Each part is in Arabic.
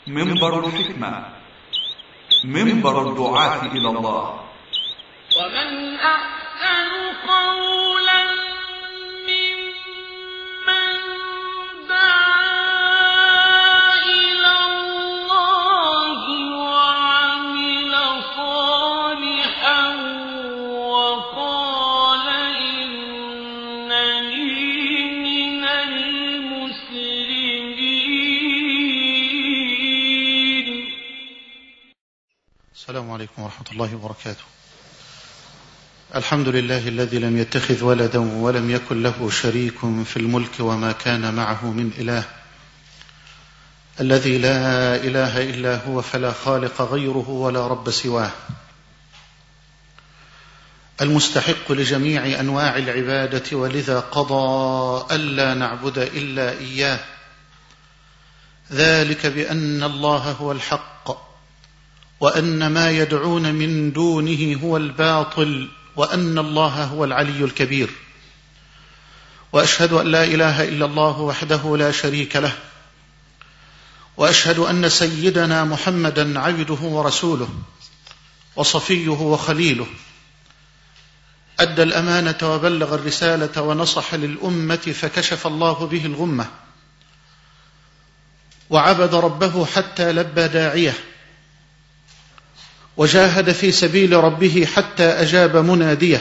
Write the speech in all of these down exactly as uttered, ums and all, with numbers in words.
منبر الحكمة، منبر الدعاة إلى الله. ومن أحسن قولا ممن دعا إلى الله وعمل صالحا وقال إنني من المسلمين. السلام عليكم ورحمة الله وبركاته. الحمد لله الذي لم يتخذ ولدا ولم يكن له شريك في الملك وما كان معه من إله، الذي لا إله إلا هو فلا خالق غيره ولا رب سواه، المستحق لجميع أنواع العبادة، ولذا قضى ألا نعبد إلا إياه، ذلك بأن الله هو الحق وأن ما يدعون من دونه هو الباطل وأن الله هو العلي الكبير. وأشهد أن لا إله إلا الله وحده لا شريك له، وأشهد أن سيدنا محمدا عبده ورسوله وصفيه وخليله، أدى الأمانة وبلغ الرسالة ونصح للأمة فكشف الله به الغمة، وعبد ربه حتى لبى داعيه، وجاهد في سبيل ربه حتى أجاب مناديه،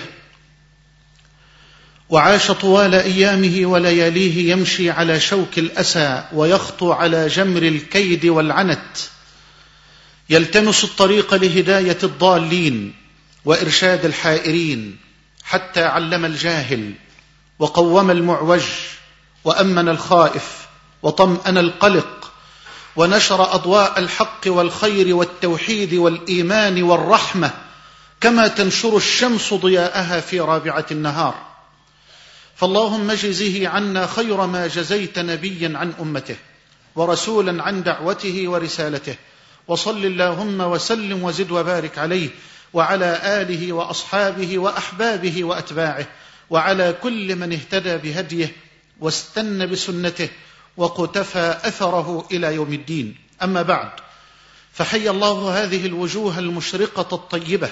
وعاش طوال أيامه ولياليه يمشي على شوك الأسى ويخطو على جمر الكيد والعنت، يلتمس الطريق لهداية الضالين وإرشاد الحائرين، حتى علم الجاهل وقوم المعوج وأمن الخائف وطمأن القلق، ونشر أضواء الحق والخير والتوحيد والإيمان والرحمة كما تنشر الشمس ضياءها في رابعة النهار. فاللهم اجزه عنا خير ما جزيت نبيا عن أمته ورسولا عن دعوته ورسالته، وصل اللهم وسلم وزد وبارك عليه وعلى آله وأصحابه وأحبابه وأتباعه وعلى كل من اهتدى بهديه واستنى بسنته وقتفى أثره إلى يوم الدين. أما بعد، فحي الله هذه الوجوه المشرقة الطيبة،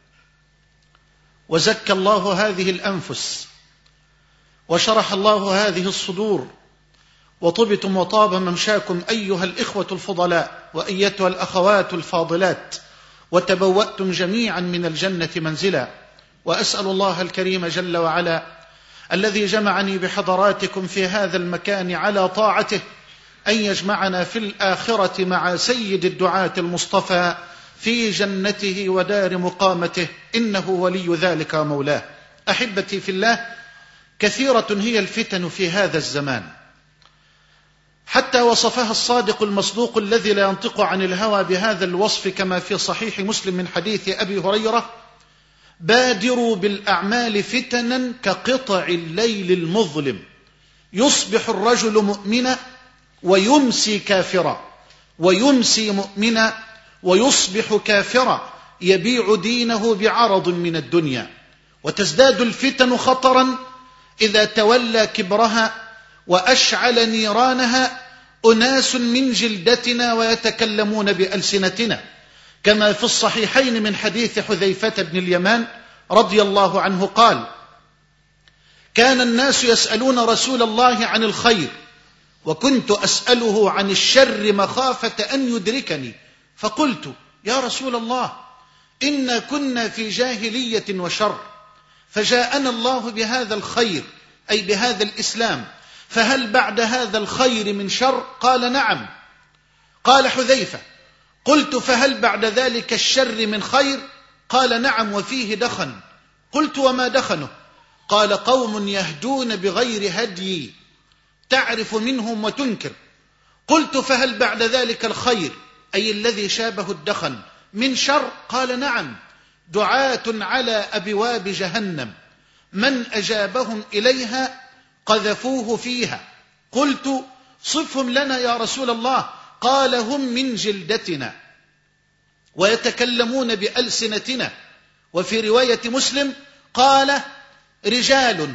وزكى الله هذه الأنفس، وشرح الله هذه الصدور، وطبتم وطاب ممشاكم أيها الإخوة الفضلاء وأيتها الأخوات الفاضلات، وتبوأتم جميعا من الجنة منزلا. وأسأل الله الكريم جل وعلا الذي جمعني بحضراتكم في هذا المكان على طاعته أن يجمعنا في الآخرة مع سيد الدعاة المصطفى في جنته ودار مقامته، إنه ولي ذلك مولاه. أحبتي في الله، كثيرة هي الفتن في هذا الزمان، حتى وصفها الصادق المصدوق الذي لا ينطق عن الهوى بهذا الوصف كما في صحيح مسلم من حديث أبي هريرة: بادروا بالأعمال فتنا كقطع الليل المظلم، يصبح الرجل مؤمنا ويمسي كافرا، ويمسي مؤمنا ويصبح كافرا، يبيع دينه بعرض من الدنيا. وتزداد الفتن خطرا إذا تولى كبرها وأشعل نيرانها أناس من جلدتنا ويتكلمون بألسنتنا، كما في الصحيحين من حديث حذيفة بن اليمان رضي الله عنه قال: كان الناس يسألون رسول الله عن الخير، وكنت أسأله عن الشر مخافة أن يدركني، فقلت: يا رسول الله، إنا كنا في جاهلية وشر، فجاءنا الله بهذا الخير أي بهذا الإسلام، فهل بعد هذا الخير من شر؟ قال: نعم. قال حذيفة: قلت: فهل بعد ذلك الشر من خير؟ قال: نعم، وفيه دخن. قلت: وما دخنه؟ قال: قوم يهدون بغير هدي، تعرف منهم وتنكر. قلت: فهل بعد ذلك الخير أي الذي شابه الدخن من شر؟ قال: نعم، دعاة على أبواب جهنم، من أجابهم إليها قذفوه فيها. قلت: صفهم لنا يا رسول الله. قال: هم من جلدتنا ويتكلمون بألسنتنا. وفي رواية مسلم قال: رجال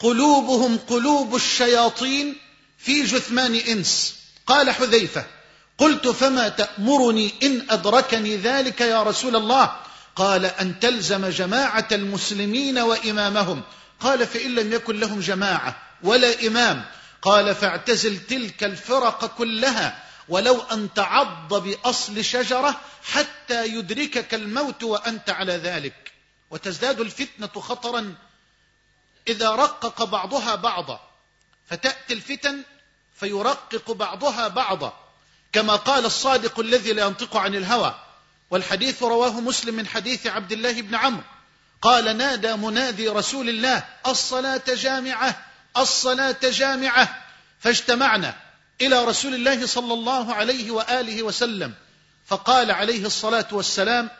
قلوبهم قلوب الشياطين في جثمان إنس. قال حذيفة: قلت فما تأمرني إن أدركني ذلك يا رسول الله؟ قال أن تلزم جماعة المسلمين وإمامهم. قال فإن لم يكن لهم جماعة ولا إمام؟ قال فاعتزل تلك الفرق كلها ولو أن تعض بأصل شجرة حتى يدركك الموت وأنت على ذلك. وتزداد الفتنة خطرا إذا رقق بعضها بعضا، فتأتي الفتن فيرقق بعضها بعضا، كما قال الصادق الذي لا ينطق عن الهوى، والحديث رواه مسلم من حديث عبد الله بن عمرو قال نادى منادي رسول الله الصلاة جامعة الصلاة جامعة، فاجتمعنا إلى رسول الله صلى الله عليه وآله وسلم، فقال عليه الصلاة والسلام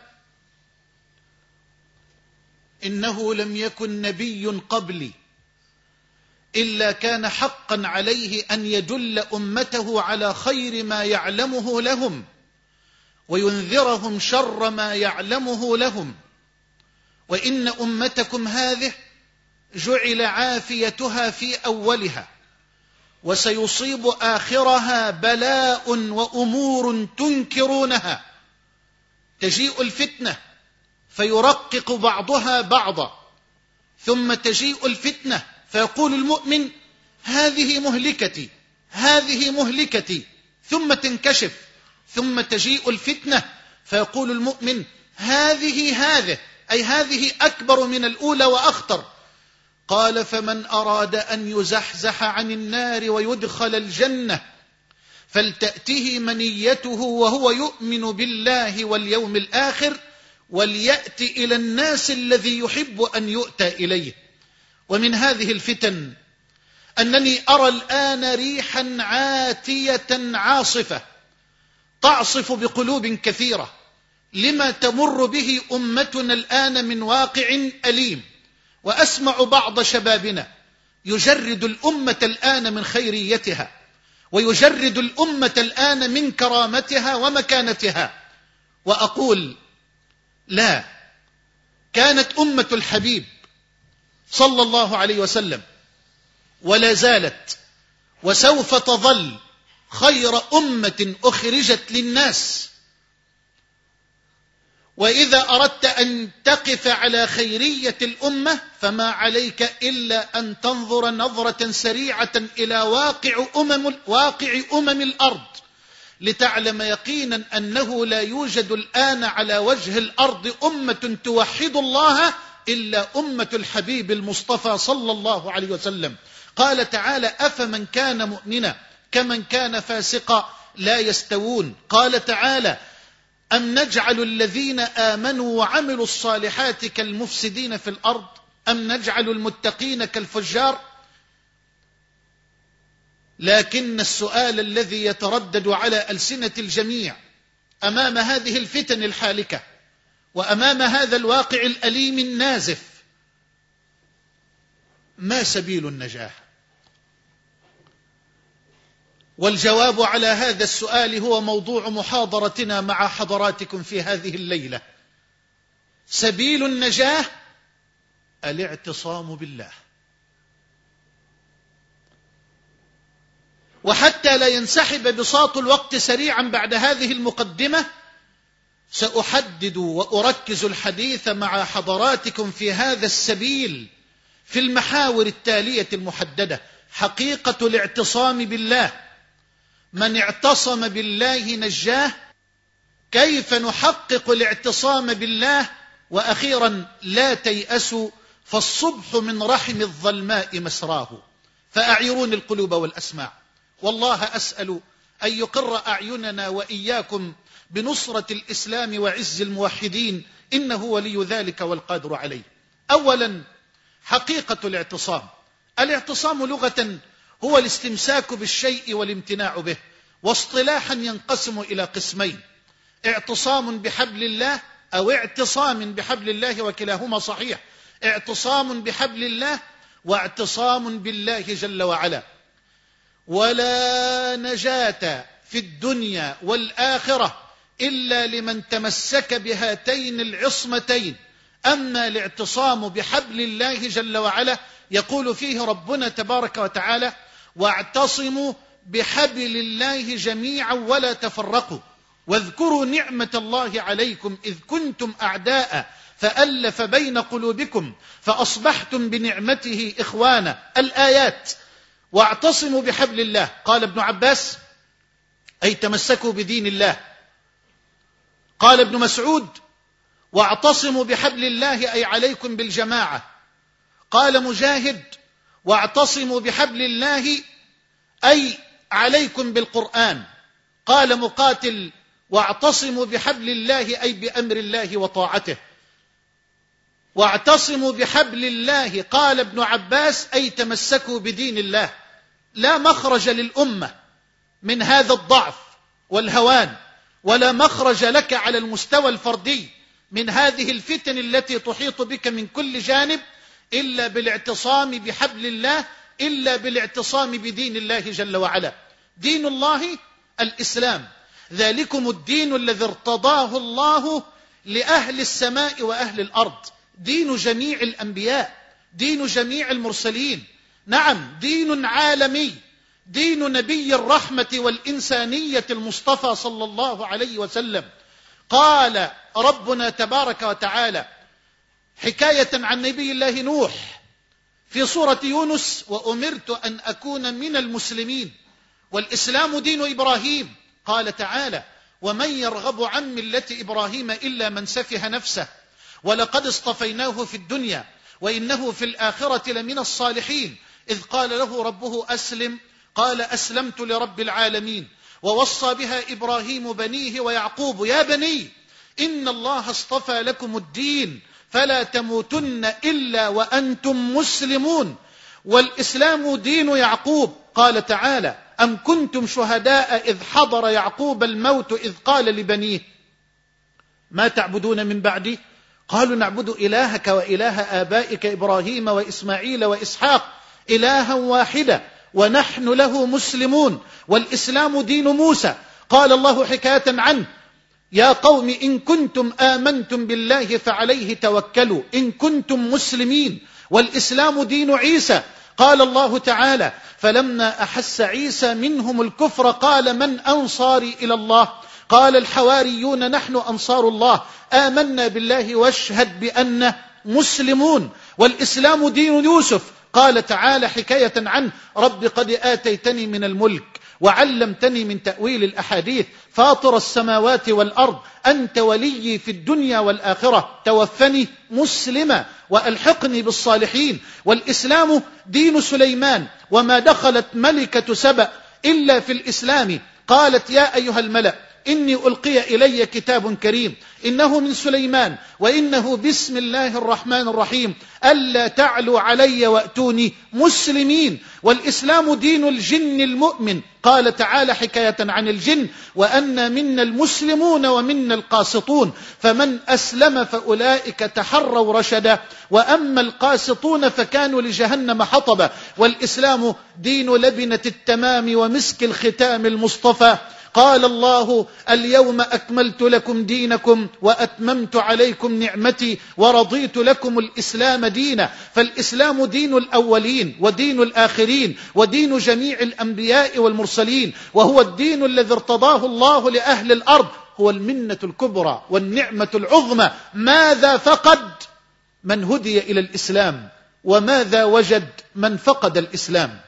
إنه لم يكن نبي قبلي إلا كان حقا عليه أن يدل أمته على خير ما يعلمه لهم وينذرهم شر ما يعلمه لهم، وإن أمتكم هذه جعل عافيتها في أولها وسيصيب آخرها بلاء وأمور تنكرونها. تجيء الفتنة فيرقق بعضها بعضا، ثم تجيء الفتنة فيقول المؤمن هذه مهلكتي هذه مهلكتي، ثم تنكشف، ثم تجيء الفتنة فيقول المؤمن هذه هذه أي هذه أكبر من الأولى وأخطر. قال فمن أراد أن يزحزح عن النار ويدخل الجنة فلتأته منيته وهو يؤمن بالله واليوم الآخر وليأتي إلى الناس الذي يحب أن يؤتى إليه. ومن هذه الفتن أنني أرى الآن ريحا عاتية عاصفة تعصف بقلوب كثيرة لما تمر به أمتنا الآن من واقع أليم، وأسمع بعض شبابنا يجرد الأمة الآن من خيريتها ويجرد الأمة الآن من كرامتها ومكانتها، وأقول لا، كانت أمة الحبيب صلى الله عليه وسلم ولا زالت وسوف تظل خير أمة أخرجت للناس. وإذا أردت أن تقف على خيرية الأمة فما عليك إلا أن تنظر نظرة سريعة إلى واقع أمم, واقع أمم الأرض لتعلم يقينا أنه لا يوجد الآن على وجه الأرض أمة توحد الله إلا أمة الحبيب المصطفى صلى الله عليه وسلم. قال تعالى أفمن كان مؤمنا كمن كان فاسقا لا يستوون. قال تعالى أم نجعل الذين آمنوا وعملوا الصالحات كالمفسدين في الأرض أم نجعل المتقين كالفجار. لكن السؤال الذي يتردد على ألسنة الجميع أمام هذه الفتن الحالكة وأمام هذا الواقع الأليم النازف، ما سبيل النجاة؟ والجواب على هذا السؤال هو موضوع محاضرتنا مع حضراتكم في هذه الليلة. سبيل النجاة الاعتصام بالله. وحتى لا ينسحب بساط الوقت سريعا بعد هذه المقدمة، سأحدد وأركز الحديث مع حضراتكم في هذا السبيل في المحاور التالية المحددة. حقيقة الاعتصام بالله، من اعتصم بالله نجاه. كيف نحقق الاعتصام بالله؟ وأخيرا لا تيأسوا فالصبح من رحم الظلماء مسراه. فأعيرون القلوب والأسماع، والله أسأل أن يقر أعيننا وإياكم بنصرة الإسلام وعز الموحدين، إنه ولي ذلك والقادر عليه. أولا حقيقة الاعتصام. الاعتصام لغة هو الاستمساك بالشيء والامتناع به، واصطلاحا ينقسم إلى قسمين: اعتصام بحبل الله أو اعتصام بحبل الله، وكلاهما صحيح. اعتصام بحبل الله واعتصام بالله جل وعلا. ولا نجاة في الدنيا والآخرة إلا لمن تمسك بهاتين العصمتين. أما الاعتصام بحبل الله جل وعلا يقول فيه ربنا تبارك وتعالى: واعتصموا بحبل الله جميعا ولا تفرقوا واذكروا نعمة الله عليكم إذ كنتم أعداء فألف بين قلوبكم فأصبحتم بنعمته إخوانا. الآيات. واعتصموا بحبل الله. قال ابن عباس أي تمسكوا بدين الله. قال ابن مسعود واعتصموا بحبل الله أي عليكم بالجماعة. قال مجاهد واعتصموا بحبل الله أي عليكم بالقرآن. قال مقاتل واعتصموا بحبل الله أي بأمر الله وطاعته. واعتصموا بحبل الله قال ابن عباس أي تمسكوا بدين الله. لا مخرج للأمة من هذا الضعف والهوان، ولا مخرج لك على المستوى الفردي من هذه الفتن التي تحيط بك من كل جانب إلا بالاعتصام بحبل الله، إلا بالاعتصام بدين الله جل وعلا. دين الله الإسلام، ذلكم الدين الذي ارتضاه الله لأهل السماء وأهل الأرض، دين جميع الأنبياء، دين جميع المرسلين. نعم، دين عالمي، دين نبي الرحمة والإنسانية المصطفى صلى الله عليه وسلم. قال ربنا تبارك وتعالى حكاية عن نبي الله نوح في سورة يونس: وأمرت أن أكون من المسلمين والإسلام دين إبراهيم. قال تعالى: ومن يرغب عن ملة إبراهيم إلا من سفه نفسه ولقد اصطفيناه في الدنيا وإنه في الآخرة لمن الصالحين إذ قال له ربه أسلم قال أسلمت لرب العالمين. ووصى بها إبراهيم بنيه ويعقوب: يا بني إن الله اصطفى لكم الدين فلا تموتن إلا وأنتم مسلمون. والإسلام دين يعقوب. قال تعالى: أم كنتم شهداء إذ حضر يعقوب الموت إذ قال لبنيه ما تعبدون من بعدي قالوا نعبد إلهك وإله آبائك إبراهيم وإسماعيل وإسحاق إلها واحدا ونحن له مسلمون. والإسلام دين موسى. قال الله حكاية عنه: يا قوم إن كنتم آمنتم بالله فعليه توكلوا إن كنتم مسلمين. والإسلام دين عيسى. قال الله تعالى: فلما أحس عيسى منهم الكفر قال من أنصاري إلى الله قال الحواريون نحن أنصار الله آمنا بالله واشهد بأننا مسلمون. والإسلام دين يوسف. قال تعالى حكاية عنه: رب قد آتيتني من الملك وعلمتني من تأويل الأحاديث فاطر السماوات والأرض أنت ولي في الدنيا والآخرة توفني مسلما وألحقني بالصالحين. والإسلام دين سليمان. وما دخلت ملكة سبأ إلا في الإسلام قالت: يا أيها الملأ إني ألقي إلي كتاب كريم إنه من سليمان وإنه بسم الله الرحمن الرحيم ألا تعلوا علي وأتوني مسلمين. والإسلام دين الجن المؤمن. قال تعالى حكاية عن الجن: وأن منا المسلمون ومنا القاسطون فمن أسلم فأولئك تحروا رشدا وأما القاسطون فكانوا لجهنم حطبا. والإسلام دين لبنة التمام ومسك الختام المصطفى. قال الله: اليوم أكملت لكم دينكم وأتممت عليكم نعمتي ورضيت لكم الإسلام دينا. فالإسلام دين الأولين ودين الآخرين ودين جميع الأنبياء والمرسلين، وهو الدين الذي ارتضاه الله لأهل الأرض. هو المنة الكبرى والنعمة العظمى. ماذا فقد من هدي إلى الإسلام وماذا وجد من فقد الإسلام؟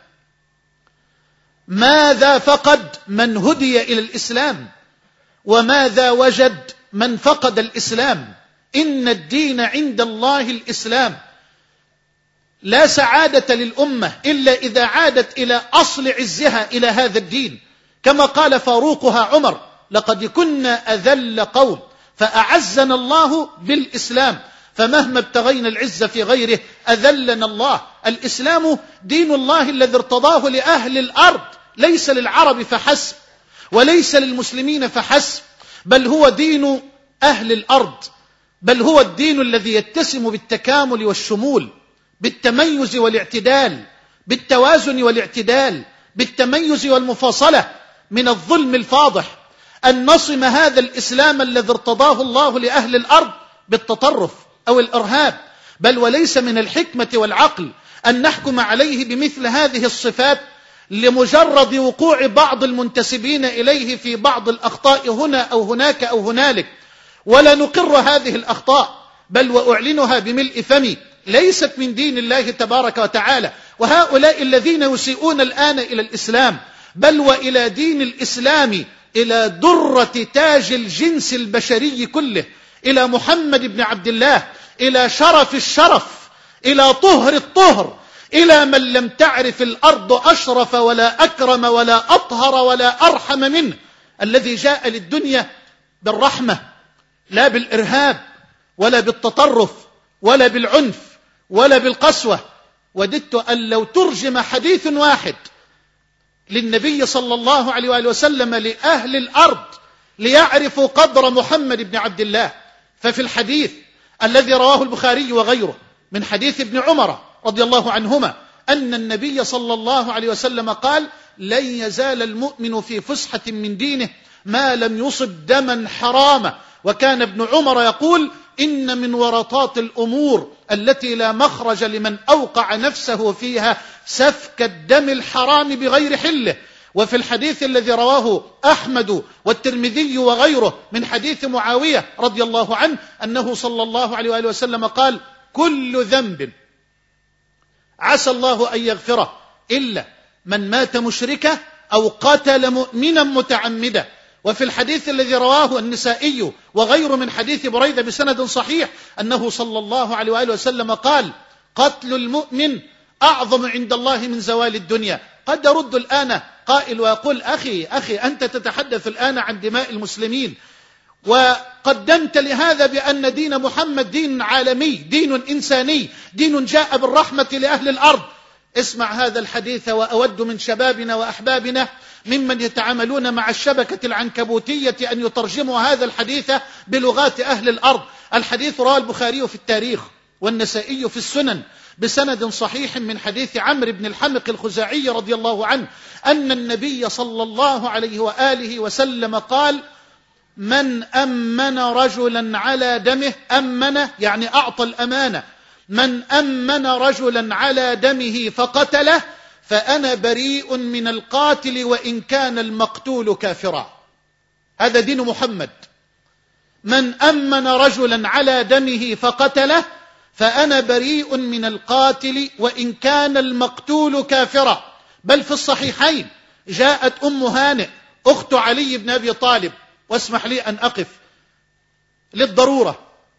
ماذا فقد من هدي إلى الإسلام وماذا وجد من فقد الإسلام؟ إن الدين عند الله الإسلام. لا سعادة للأمة إلا إذا عادت إلى أصل عزها إلى هذا الدين، كما قال فاروقها عمر: لقد كنا أذل قوم فأعزنا الله بالإسلام فمهما ابتغينا العز في غيره أذلنا الله. الإسلام دين الله الذي ارتضاه لأهل الأرض، ليس للعرب فحسب وليس للمسلمين فحسب، بل هو دين أهل الأرض، بل هو الدين الذي يتسم بالتكامل والشمول، بالتميز والاعتدال، بالتوازن والاعتدال، بالتميز والمفاصلة من الظلم الفاضح. أن نصم هذا الإسلام الذي ارتضاه الله لأهل الأرض بالتطرف أو الإرهاب، بل وليس من الحكمة والعقل أن نحكم عليه بمثل هذه الصفات لمجرد وقوع بعض المنتسبين إليه في بعض الأخطاء هنا أو هناك أو هنالك، ولا نقر هذه الأخطاء بل وأعلنها بملء فمي، ليست من دين الله تبارك وتعالى. وهؤلاء الذين يسيئون الآن إلى الإسلام بل وإلى دين الإسلام، إلى درة تاج الجنس البشري كله، إلى محمد بن عبد الله، إلى شرف الشرف، إلى طهر الطهر، إلى من لم تعرف الأرض أشرف ولا أكرم ولا أطهر ولا أرحم منه، الذي جاء للدنيا بالرحمة لا بالإرهاب ولا بالتطرف ولا بالعنف ولا بالقسوة. وددت أن لو ترجم حديث واحد للنبي صلى الله عليه وآله وسلم لأهل الأرض ليعرفوا قدر محمد بن عبد الله، ففي الحديث الذي رواه البخاري وغيره من حديث ابن عمر رضي الله عنهما أن النبي صلى الله عليه وسلم قال: لن يزال المؤمن في فسحة من دينه ما لم يصب دما حراما. وكان ابن عمر يقول: إن من ورطات الأمور التي لا مخرج لمن أوقع نفسه فيها سفك الدم الحرام بغير حله. وفي الحديث الذي رواه أحمد والترمذي وغيره من حديث معاوية رضي الله عنه أنه صلى الله عليه وآله وسلم قال: كل ذنب عسى الله أن يغفره إلا من مات مشركا أو قتل مؤمنا متعمدا. وفي الحديث الذي رواه النسائي وغيره من حديث بريدة بسند صحيح أنه صلى الله عليه وآله وسلم قال: قتل المؤمن أعظم عند الله من زوال الدنيا. قد يرد الآن قائل ويقول: أخي أخي أنت تتحدث الآن عن دماء المسلمين، وقدمت لهذا بأن دين محمد دين عالمي، دين إنساني، دين جاء بالرحمة لأهل الأرض. اسمع هذا الحديث، وأود من شبابنا وأحبابنا ممن يتعاملون مع الشبكة العنكبوتية أن يترجموا هذا الحديث بلغات أهل الأرض. الحديث رواه البخاري في التاريخ والنسائي في السنن بسند صحيح من حديث عمرو بن الحمق الخزاعي رضي الله عنه أن النبي صلى الله عليه وآله وسلم قال: من أمن رجلا على دمه، أمن يعني أعطى الأمانة، من أمن رجلا على دمه فقتله فأنا بريء من القاتل وإن كان المقتول كافرا. هذا دين محمد. من أمن رجلا على دمه فقتله فأنا بريء من القاتل وإن كان المقتول كافرا. بل في الصحيحين جاءت أم هانئ أخت علي بن أبي طالب، واسمح لي أن أقف للضرورة.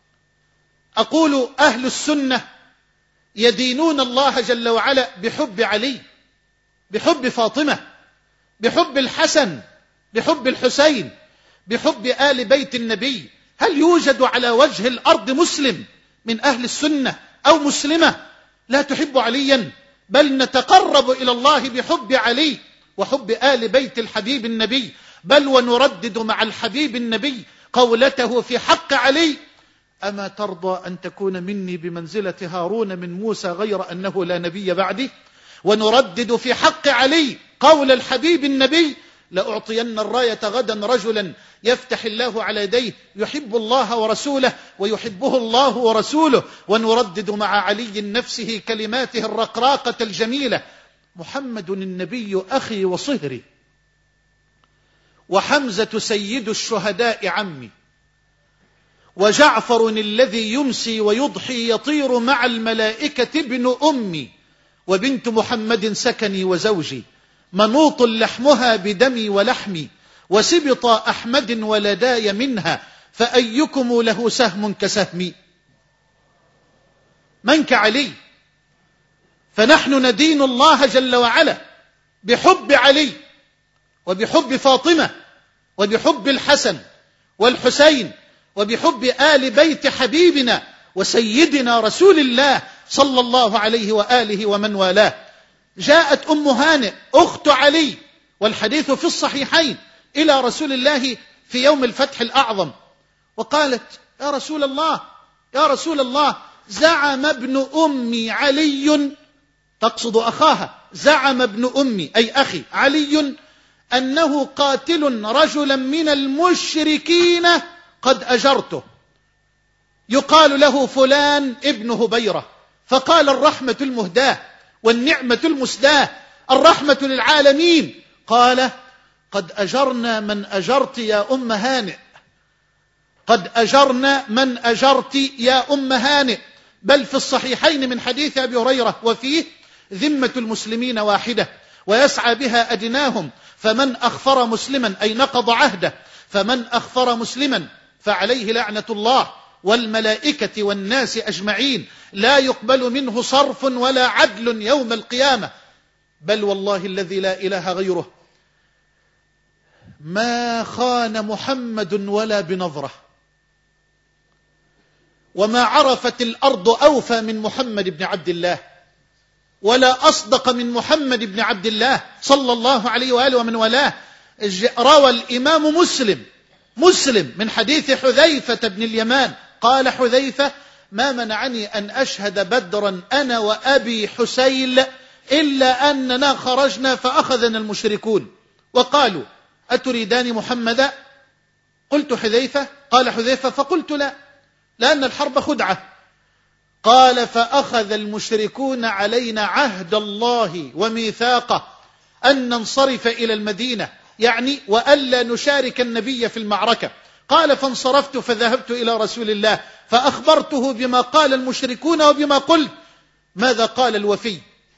أقول: أهل السنة يدينون الله جل وعلا بحب علي، بحب فاطمة، بحب الحسن، بحب الحسين، بحب آل بيت النبي. هل يوجد على وجه الأرض مسلم من أهل السنة أو مسلمة لا تحب عليا؟ بل نتقرب إلى الله بحب علي وحب آل بيت الحبيب النبي، بل ونردد مع الحبيب النبي قولته في حق علي: أما ترضى أن تكون مني بمنزلة هارون من موسى غير أنه لا نبي بعدي. ونردد في حق علي قول الحبيب النبي: لأعطين الراية غدا رجلا يفتح الله على يديه يحب الله ورسوله ويحبه الله ورسوله. ونردد مع علي نفسه كلماته الرقراقة الجميلة: محمد النبي أخي وصهري، وحمزة سيد الشهداء عمي، وجعفر الذي يمسي ويضحي يطير مع الملائكة ابن أمي، وبنت محمد سكني وزوجي، منوط لحمها بدمي ولحمي، وسبط أحمد ولداي منها، فأيكم له سهم كسهمي. من كعلي؟ فنحن ندين الله جل وعلا بحب علي وبحب فاطمة وبحب الحسن والحسين وبحب آل بيت حبيبنا وسيدنا رسول الله صلى الله عليه وآله ومن والاه. جاءت أم هانئ أخت علي، والحديث في الصحيحين، إلى رسول الله في يوم الفتح الأعظم، وقالت: يا رسول الله يا رسول الله زعم ابن أمي علي، تقصد أخاها، زعم ابن أمي أي أخي علي أنه قاتل رجلا من المشركين قد أجرته، يقال له فلان ابن هبيرة. فقال: الرحمة المهداة والنعمة المسداة الرحمة للعالمين. قال قد أجرنا من أجرت يا أم هانئ، قد أجرنا من أجرت يا أم هانئ. بل في الصحيحين من حديث أبي هريرة وفيه ذمة المسلمين واحدة ويسعى بها أدناهم، فمن أخفر مسلما أي نقض عهده، فمن أخفر مسلما فعليه لعنة الله والملائكة والناس أجمعين، لا يقبل منه صرف ولا عدل يوم القيامة. بل والله الذي لا إله غيره ما خان محمد ولا بنظرة، وما عرفت الأرض أوفى من محمد بن عبد الله، ولا أصدق من محمد بن عبد الله صلى الله عليه وآله ومن والاه. روى الإمام مسلم مسلم من حديث حذيفة بن اليمان قال حذيفة: ما منعني أن أشهد بدرا أنا وأبي حسيل إلا أننا خرجنا فأخذنا المشركون وقالوا: أتريدان محمدا؟ قلت حذيفة. قال حذيفة: فقلت لا، لأن الحرب خدعة. قال: فأخذ المشركون علينا عهد الله وميثاقه أن ننصرف إلى المدينة، يعني وألا نشارك النبي في المعركة. قال: فانصرفت فذهبت إلى رسول الله فأخبرته بما قال المشركون وبما قلت. ماذا قال الوفي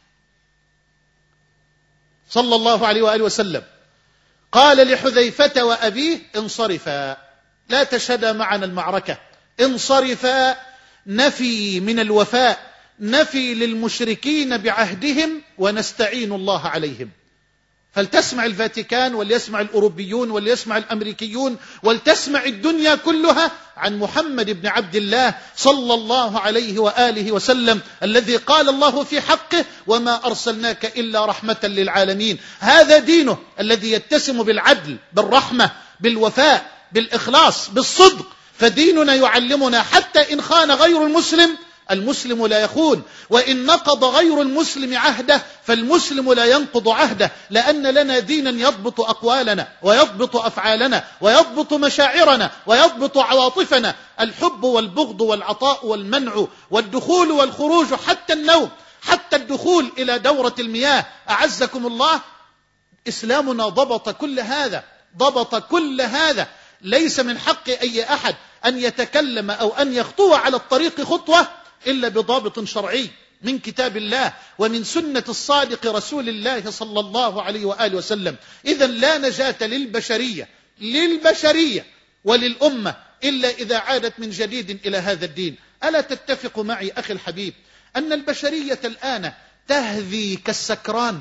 صلى الله عليه وآله وسلم؟ قال لحذيفة وأبيه: انصرفا، لا تشهدا معنا المعركة، انصرفا. نفي من الوفاء، نفي للمشركين بعهدهم ونستعين الله عليهم. فلتسمع الفاتيكان وليسمع الأوروبيون وليسمع الأمريكيون ولتسمع الدنيا كلها عن محمد بن عبد الله صلى الله عليه وآله وسلم، الذي قال الله في حقه: وما أرسلناك إلا رحمة للعالمين. هذا دينه الذي يتسم بالعدل، بالرحمة، بالوفاء، بالإخلاص، بالصدق. فديننا يعلمنا حتى إن خان غير المسلم، المسلم لا يخون، وإن نقض غير المسلم عهده فالمسلم لا ينقض عهده، لأن لنا دينا يضبط أقوالنا ويضبط أفعالنا ويضبط مشاعرنا ويضبط عواطفنا، الحب والبغض والعطاء والمنع والدخول والخروج، حتى النوم، حتى الدخول إلى دورة المياه. أعزكم الله، إسلامنا ضبط كل هذا، ضبط كل هذا. ليس من حق أي أحد أن يتكلم أو أن يخطو على الطريق خطوة إلا بضابط شرعي من كتاب الله ومن سنة الصادق رسول الله صلى الله عليه وآله وسلم. إذن لا نجاة للبشرية للبشرية وللأمة إلا إذا عادت من جديد إلى هذا الدين. ألا تتفق معي أخي الحبيب أن البشرية الآن تهذي كالسكران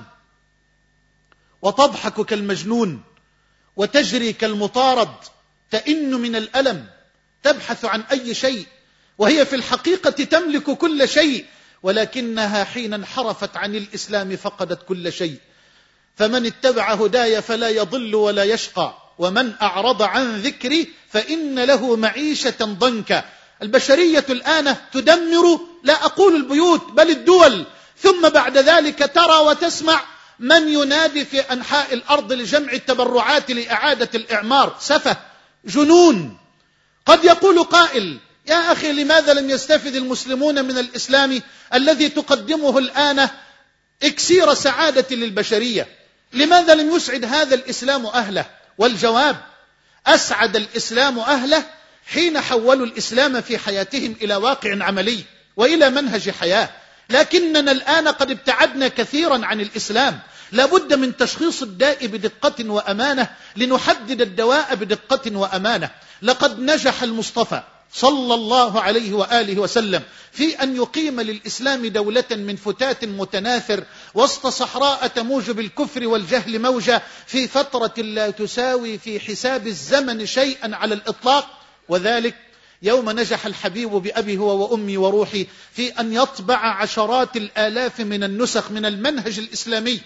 وتضحك كالمجنون وتجري كالمطارد، تئن من الألم، تبحث عن أي شيء، وهي في الحقيقة تملك كل شيء، ولكنها حين انحرفت عن الإسلام فقدت كل شيء. فمن اتبع هداي فلا يضل ولا يشقى، ومن أعرض عن ذكري فإن له معيشة ضنكا. البشرية الآن تدمر، لا أقول البيوت بل الدول، ثم بعد ذلك ترى وتسمع من ينادي في أنحاء الأرض لجمع التبرعات لإعادة الإعمار. سفه، جنون. قد يقول قائل: يا أخي، لماذا لم يستفد المسلمون من الإسلام الذي تقدمه الآن إكسير سعادة للبشرية؟ لماذا لم يسعد هذا الإسلام أهله؟ والجواب: أسعد الإسلام أهله حين حولوا الإسلام في حياتهم إلى واقع عملي وإلى منهج حياة. لكننا الآن قد ابتعدنا كثيرا عن الإسلام. لابد من تشخيص الداء بدقة وأمانة لنحدد الدواء بدقة وأمانة. لقد نجح المصطفى صلى الله عليه وآله وسلم في أن يقيم للإسلام دولة من فتات متناثر وسط صحراء تموج بالكفر والجهل موجة، في فترة لا تساوي في حساب الزمن شيئا على الإطلاق، وذلك يوم نجح الحبيب بأبي هو وأمي وروحي في أن يطبع عشرات الآلاف من النسخ من المنهج الإسلامي،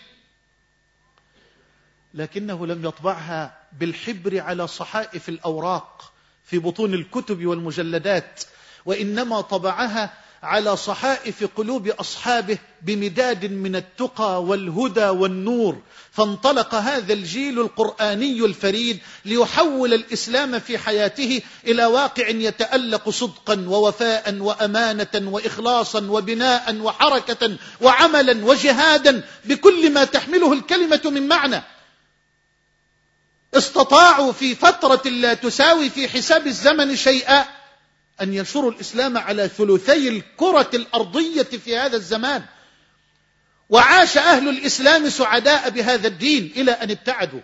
لكنه لم يطبعها بالحبر على صحائف الأوراق في بطون الكتب والمجلدات، وإنما طبعها على صحائف قلوب أصحابه بمداد من التقى والهدى والنور. فانطلق هذا الجيل القرآني الفريد ليحول الإسلام في حياته إلى واقع يتألق صدقا ووفاء وأمانة وإخلاصا وبناء وحركة وعملا وجهادا بكل ما تحمله الكلمة من معنى. استطاعوا في فترة لا تساوي في حساب الزمن شيئا أن ينشروا الإسلام على ثلثي الكرة الأرضية في هذا الزمان، وعاش أهل الإسلام سعداء بهذا الدين إلى أن ابتعدوا.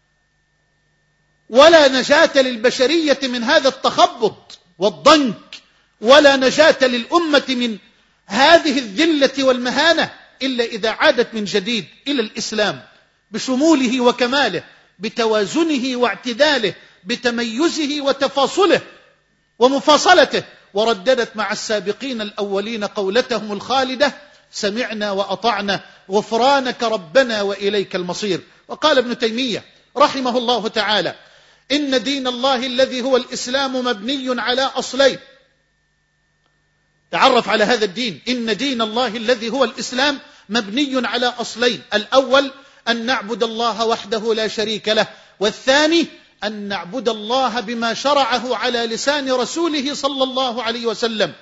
ولا نجاة للبشرية من هذا التخبط والضنك، ولا نجاة للأمة من هذه الذلة والمهانة إلا إذا عادت من جديد إلى الإسلام بشموله وكماله، بتوازنه واعتداله، بتميزه وتفاصله ومفاصلته، ورددت مع السابقين الأولين قولتهم الخالدة: سمعنا وأطعنا غفرانك ربنا وإليك المصير. وقال ابن تيمية رحمه الله تعالى: إن دين الله الذي هو الإسلام مبني على أصلين. تعرف على هذا الدين: إن دين الله الذي هو الإسلام مبني على أصلين، الأول أن نعبد الله وحده لا شريك له، والثاني أن نعبد الله بما شرعه على لسان رسوله صلى الله عليه وسلم.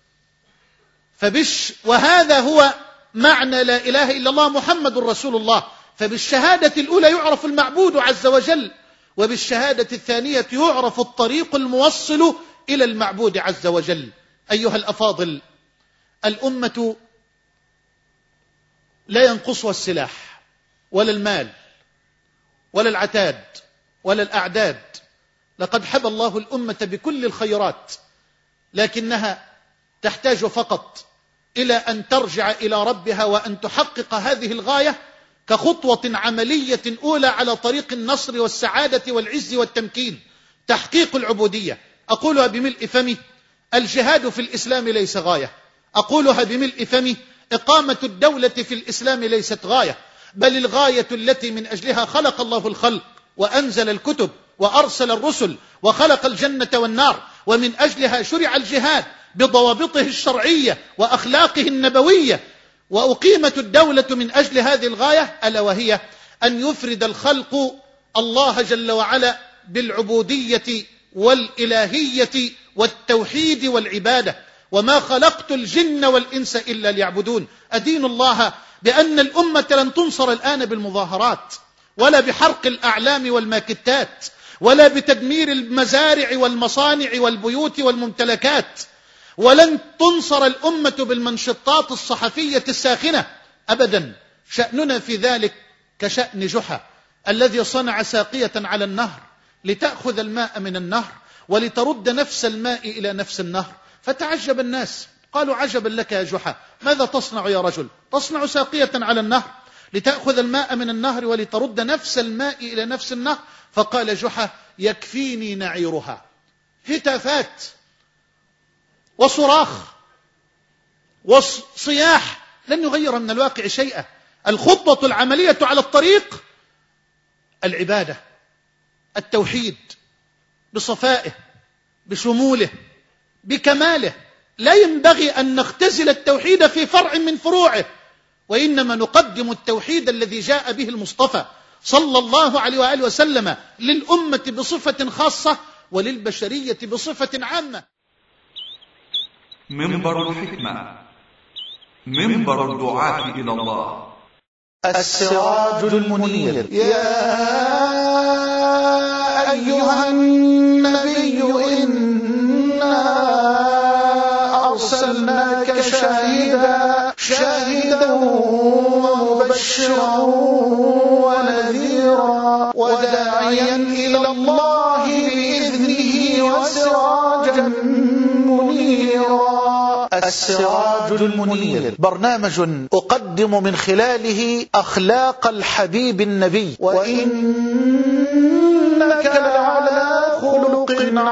فبش وهذا هو معنى لا إله إلا الله محمد رسول الله. فبالشهادة الأولى يعرف المعبود عز وجل، وبالشهادة الثانية يعرف الطريق الموصل إلى المعبود عز وجل. أيها الأفاضل، الأمة لا ينقصها السلاح ولا المال ولا العتاد ولا الأعداد. لقد حب الله الأمة بكل الخيرات، لكنها تحتاج فقط إلى أن ترجع إلى ربها وأن تحقق هذه الغاية كخطوة عملية أولى على طريق النصر والسعادة والعز والتمكين: تحقيق العبودية. أقولها بملء فمي: الجهاد في الإسلام ليس غاية. أقولها بملء فمي: إقامة الدولة في الإسلام ليست غاية، بل الغاية التي من أجلها خلق الله الخلق وأنزل الكتب وأرسل الرسل وخلق الجنة والنار، ومن أجلها شرع الجهاد بضوابطه الشرعية وأخلاقه النبوية، وأقيمت الدولة من أجل هذه الغاية، ألا وهي أن يفرد الخلق الله جل وعلا بالعبودية والإلهية والتوحيد والعبادة. وما خلقت الجن والإنس إلا ليعبدون. أدين الله بأن الأمة لن تنصر الآن بالمظاهرات، ولا بحرق الأعلام والماكتات، ولا بتدمير المزارع والمصانع والبيوت والممتلكات، ولن تنصر الأمة بالمنشطات الصحفية الساخنة أبدا. شأننا في ذلك كشأن جحا الذي صنع ساقية على النهر لتأخذ الماء من النهر ولترد نفس الماء إلى نفس النهر. فتعجب الناس، قالوا: عجبا لك يا جحا، ماذا تصنع يا رجل؟ تصنع ساقية على النهر لتأخذ الماء من النهر ولترد نفس الماء إلى نفس النهر. فقال جحا: يكفيني نعيرها. هتافات وصراخ وصياح لن يغير من الواقع شيئا. الخطوة العملية على الطريق العبادة، التوحيد بصفائه بشموله بكماله. لا ينبغي أن نختزل التوحيد في فرع من فروعه، وإنما نقدم التوحيد الذي جاء به المصطفى صلى الله عليه وآله وسلم للأمة بصفة خاصة وللبشرية بصفة عامة. منبر الحكمة، منبر الدعاة إلى الله. السراج المنير. يا أيها النبي إنا أرسلناك شاهدا شاهدا ومبشرا ونذيرا وداعيا إلى الله بإذنه وسراجا منيرا. السراج المنير برنامج أقدم من خلاله أخلاق الحبيب النبي، وإنك لعلى خلق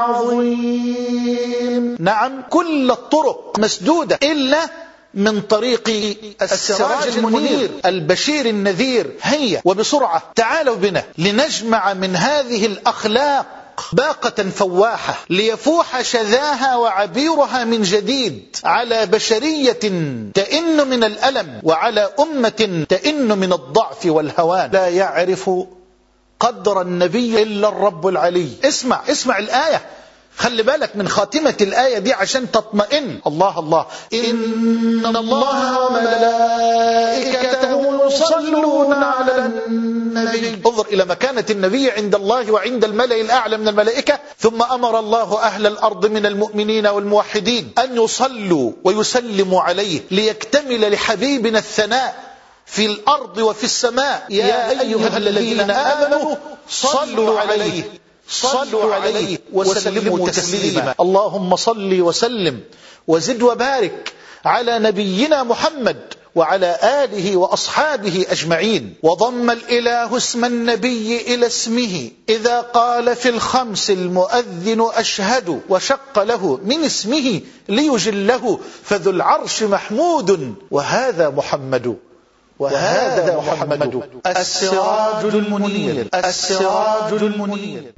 عظيم. نعم، كل الطرق مسدودة إلا من طريق السراج المنير البشير النذير. هيا وبسرعة تعالوا بنا لنجمع من هذه الأخلاق باق باقة فواحة ليفوح شذاها وعبيرها من جديد على بشرية تئن من الألم وعلى أمة تئن من الضعف والهوان. لا يعرف قدر النبي إلا الرب العلي. اسمع اسمع الآية، خلي بالك من خاتمة الآية دي عشان تطمئن. الله الله إن الله وملائكته يصلون على النبي. انظر إلى مكانة النبي عند الله وعند الملأ الأعلى من الملائكة. ثم أمر الله أهل الأرض من المؤمنين والموحدين أن يصلوا ويسلموا عليه ليكتمل لحبيبنا الثناء في الأرض وفي السماء. يا أيها الذين آمنوا صلوا عليه صلوا عليه وسلموا تسليما. اللهم صل وسلم وزد وبارك على نبينا محمد وعلى آله وأصحابه أجمعين. وضم الإله اسم النبي إلى اسمه إذا قال في الخمس المؤذن أشهد، وشق له من اسمه ليجله، فذو العرش محمود وهذا محمد وهذا محمد السراج المنير السراج المنير.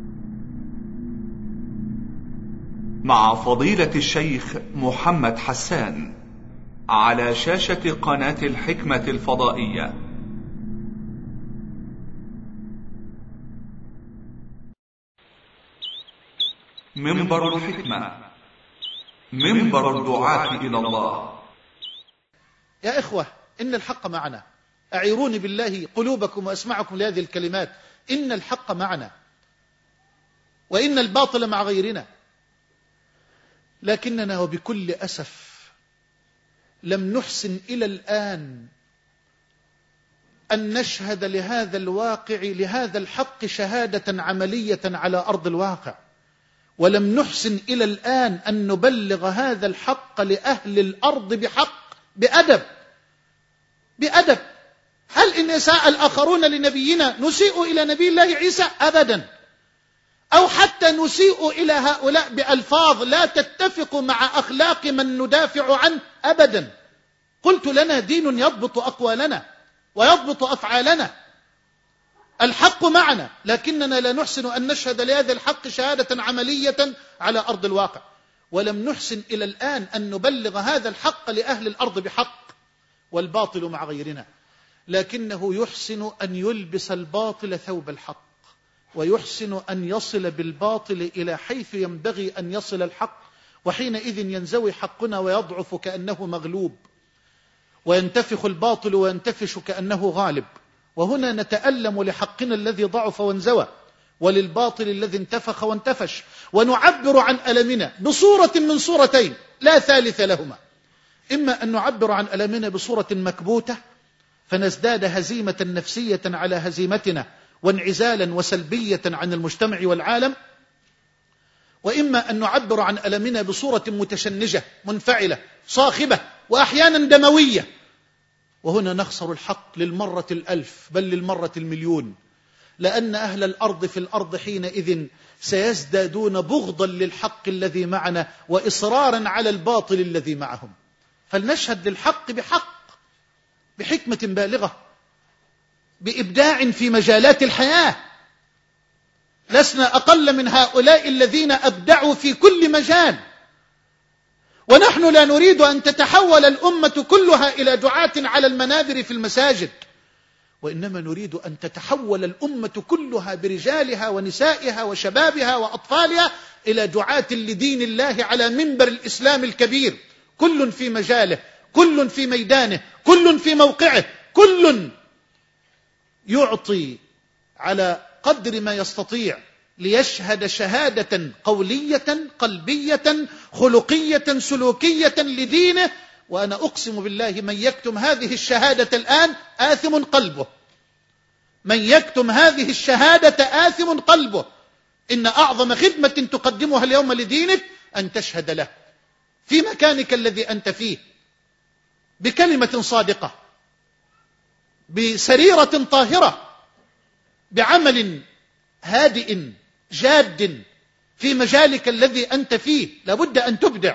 مع فضيلة الشيخ محمد حسان على شاشة قناة الحكمة الفضائية. منبر الحكمة، منبر الدعاة إلى الله. يا إخوة، إن الحق معنا. أعيروني بالله قلوبكم وأسمعكم لهذه الكلمات. إن الحق معنا وإن الباطل مع غيرنا، لكننا وبكل أسف لم نحسن إلى الآن أن نشهد لهذا الواقع لهذا الحق شهادة عملية على أرض الواقع، ولم نحسن إلى الآن أن نبلغ هذا الحق لأهل الأرض بحق بأدب بأدب. هل إن ساء الآخرون لنبينا نسيء إلى نبي الله عيسى؟ أبدا. أو حتى نسيء إلى هؤلاء بألفاظ لا تتفق مع أخلاق من ندافع عنه؟ أبدا. قلت لنا دين يضبط أقوالنا ويضبط أفعالنا. الحق معنا، لكننا لا نحسن أن نشهد لهذا الحق شهادة عملية على أرض الواقع، ولم نحسن إلى الآن أن نبلغ هذا الحق لأهل الأرض بحق، والباطل مع غيرنا. لكنه يحسن أن يلبس الباطل ثوب الحق، ويحسن أن يصل بالباطل إلى حيث ينبغي أن يصل الحق، وحينئذ ينزوي حقنا ويضعف كأنه مغلوب، وينتفخ الباطل وينتفش كأنه غالب. وهنا نتألم لحقنا الذي ضعف وانزوى، وللباطل الذي انتفخ وانتفش، ونعبر عن ألمنا بصورة من صورتين لا ثالث لهما. إما أن نعبر عن ألمنا بصورة مكبوتة فنزداد هزيمة نفسية على هزيمتنا وانعزالا وسلبية عن المجتمع والعالم، وإما أن نعبر عن ألمنا بصورة متشنجة منفعلة صاخبة وأحيانا دموية، وهنا نخسر الحق للمرة الألف بل للمرة المليون، لأن أهل الأرض في الأرض حينئذ سيزدادون بغضا للحق الذي معنا وإصرارا على الباطل الذي معهم. فلنشهد للحق بحق، بحكمة بالغة، بإبداع في مجالات الحياة. لسنا أقل من هؤلاء الذين أبدعوا في كل مجال. ونحن لا نريد أن تتحول الأمة كلها إلى دعاة على المنابر في المساجد، وإنما نريد أن تتحول الأمة كلها برجالها ونسائها وشبابها وأطفالها إلى دعاة لدين الله على منبر الإسلام الكبير، كل في مجاله، كل في ميدانه، كل في موقعه، كل يعطي على قدر ما يستطيع ليشهد شهادة قولية قلبية خلقية سلوكية لدينه. وأنا أقسم بالله من يكتم هذه الشهادة الآن آثم قلبه، من يكتم هذه الشهادة آثم قلبه. إن أعظم خدمة تقدمها اليوم لدينك أن تشهد له في مكانك الذي أنت فيه بكلمة صادقة، بسريرة طاهرة، بعمل هادئ جاد في مجالك الذي أنت فيه. لابد أن تبدع.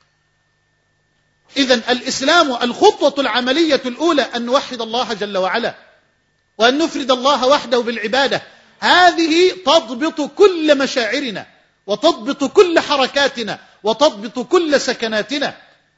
إذن الإسلام الخطوة العملية الأولى أن نوحد الله جل وعلا، وأن نفرد الله وحده بالعبادة. هذه تضبط كل مشاعرنا وتضبط كل حركاتنا وتضبط كل سكناتنا.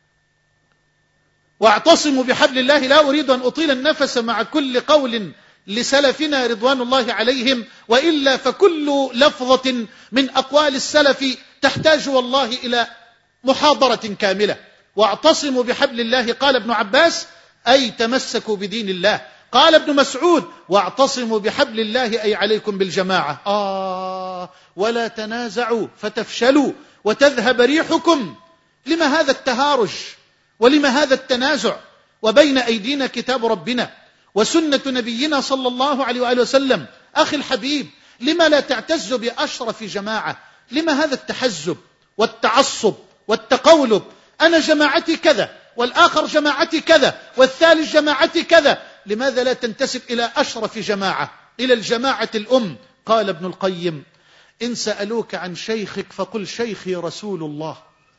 واعتصموا بحبل الله. لا أريد أن أطيل النفس مع كل قول لسلفنا رضوان الله عليهم، وإلا فكل لفظة من أقوال السلف تحتاج والله إلى محاضرة كاملة. واعتصموا بحبل الله، قال ابن عباس أي تمسكوا بدين الله. قال ابن مسعود واعتصموا بحبل الله أي عليكم بالجماعة. آه ولا تنازعوا فتفشلوا وتذهب ريحكم. لما هذا التهارج ولما هذا التنازع وبين أيدينا كتاب ربنا وسنة نبينا صلى الله عليه وآله وسلم؟ أخي الحبيب، لما لا تعتز بأشرف جماعة؟ لما هذا التحزب والتعصب والتقولب؟ أنا جماعتي كذا والآخر جماعتي كذا والثالث جماعتي كذا. لماذا لا تنتسب إلى أشرف جماعة، إلى الجماعة الأم؟ قال ابن القيم إن سألوك عن شيخك فقل شيخي رسول الله،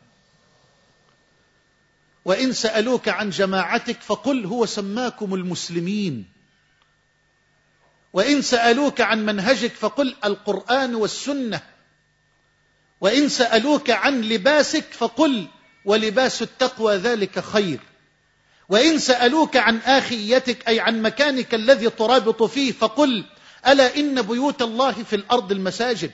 وإن سألوك عن جماعتك فقل هو سماكم المسلمين، وإن سألوك عن منهجك فقل القرآن والسنة، وإن سألوك عن لباسك فقل ولباس التقوى ذلك خير، وإن سألوك عن آخيتك أي عن مكانك الذي ترابط فيه فقل ألا إن بيوت الله في الأرض المساجد.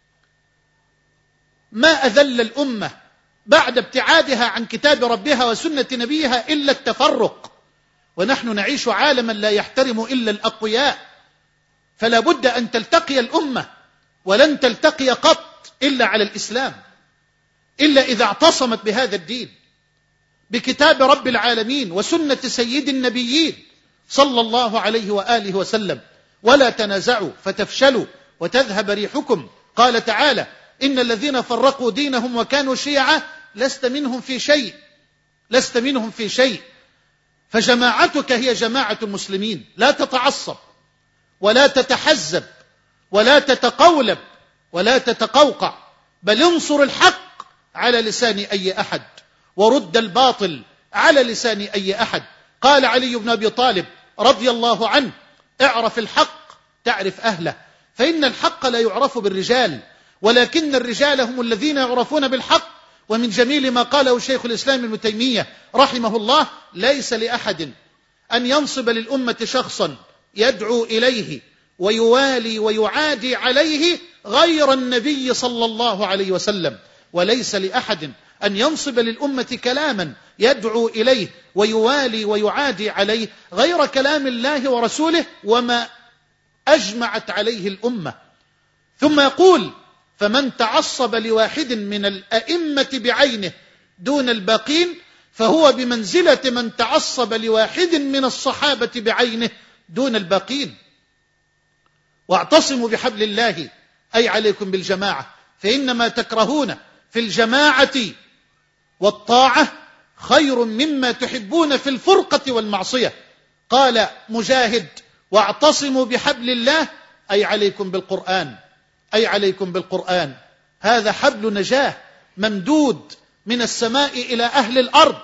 ما أذل الأمة بعد ابتعادها عن كتاب ربها وسنة نبيها إلا التفرق، ونحن نعيش عالما لا يحترم إلا الأقوياء. فلا بد أن تلتقي الأمة، ولن تلتقي قط إلا على الإسلام، إلا إذا اعتصمت بهذا الدين، بكتاب رب العالمين وسنة سيد النبيين صلى الله عليه وآله وسلم. ولا تنازعوا فتفشلوا وتذهب ريحكم. قال تعالى إن الذين فرقوا دينهم وكانوا شيعا لست منهم في شيء، لست منهم في شيء. فجماعتك هي جماعة المسلمين. لا تتعصب ولا تتحزب ولا تتقولب ولا تتقوقع، بل انصر الحق على لسان أي أحد ورد الباطل على لسان أي أحد. قال علي بن أبي طالب رضي الله عنه اعرف الحق تعرف أهله، فإن الحق لا يعرف بالرجال ولكن الرجال هم الذين يعرفون بالحق. ومن جميل ما قاله شيخ الإسلام ابن تيمية رحمه الله ليس لأحد أن ينصب للأمة شخصا يدعو إليه ويوالي ويعادي عليه غير النبي صلى الله عليه وسلم، وليس لأحد أن ينصب للأمة كلاما يدعو إليه ويوالي ويعادي عليه غير كلام الله ورسوله وما أجمعت عليه الأمة. ثم يقول فمن تعصب لواحد من الأئمة بعينه دون الباقين فهو بمنزلة من تعصب لواحد من الصحابة بعينه دون الباقين. واعتصموا بحبل الله أي عليكم بالجماعة، فإن ما تكرهون في الجماعة والطاعة خير مما تحبون في الفرقة والمعصية. قال مجاهد واعتصموا بحبل الله أي عليكم بالقرآن، أي عليكم بالقرآن. هذا حبل نجاة ممدود من السماء إلى أهل الأرض،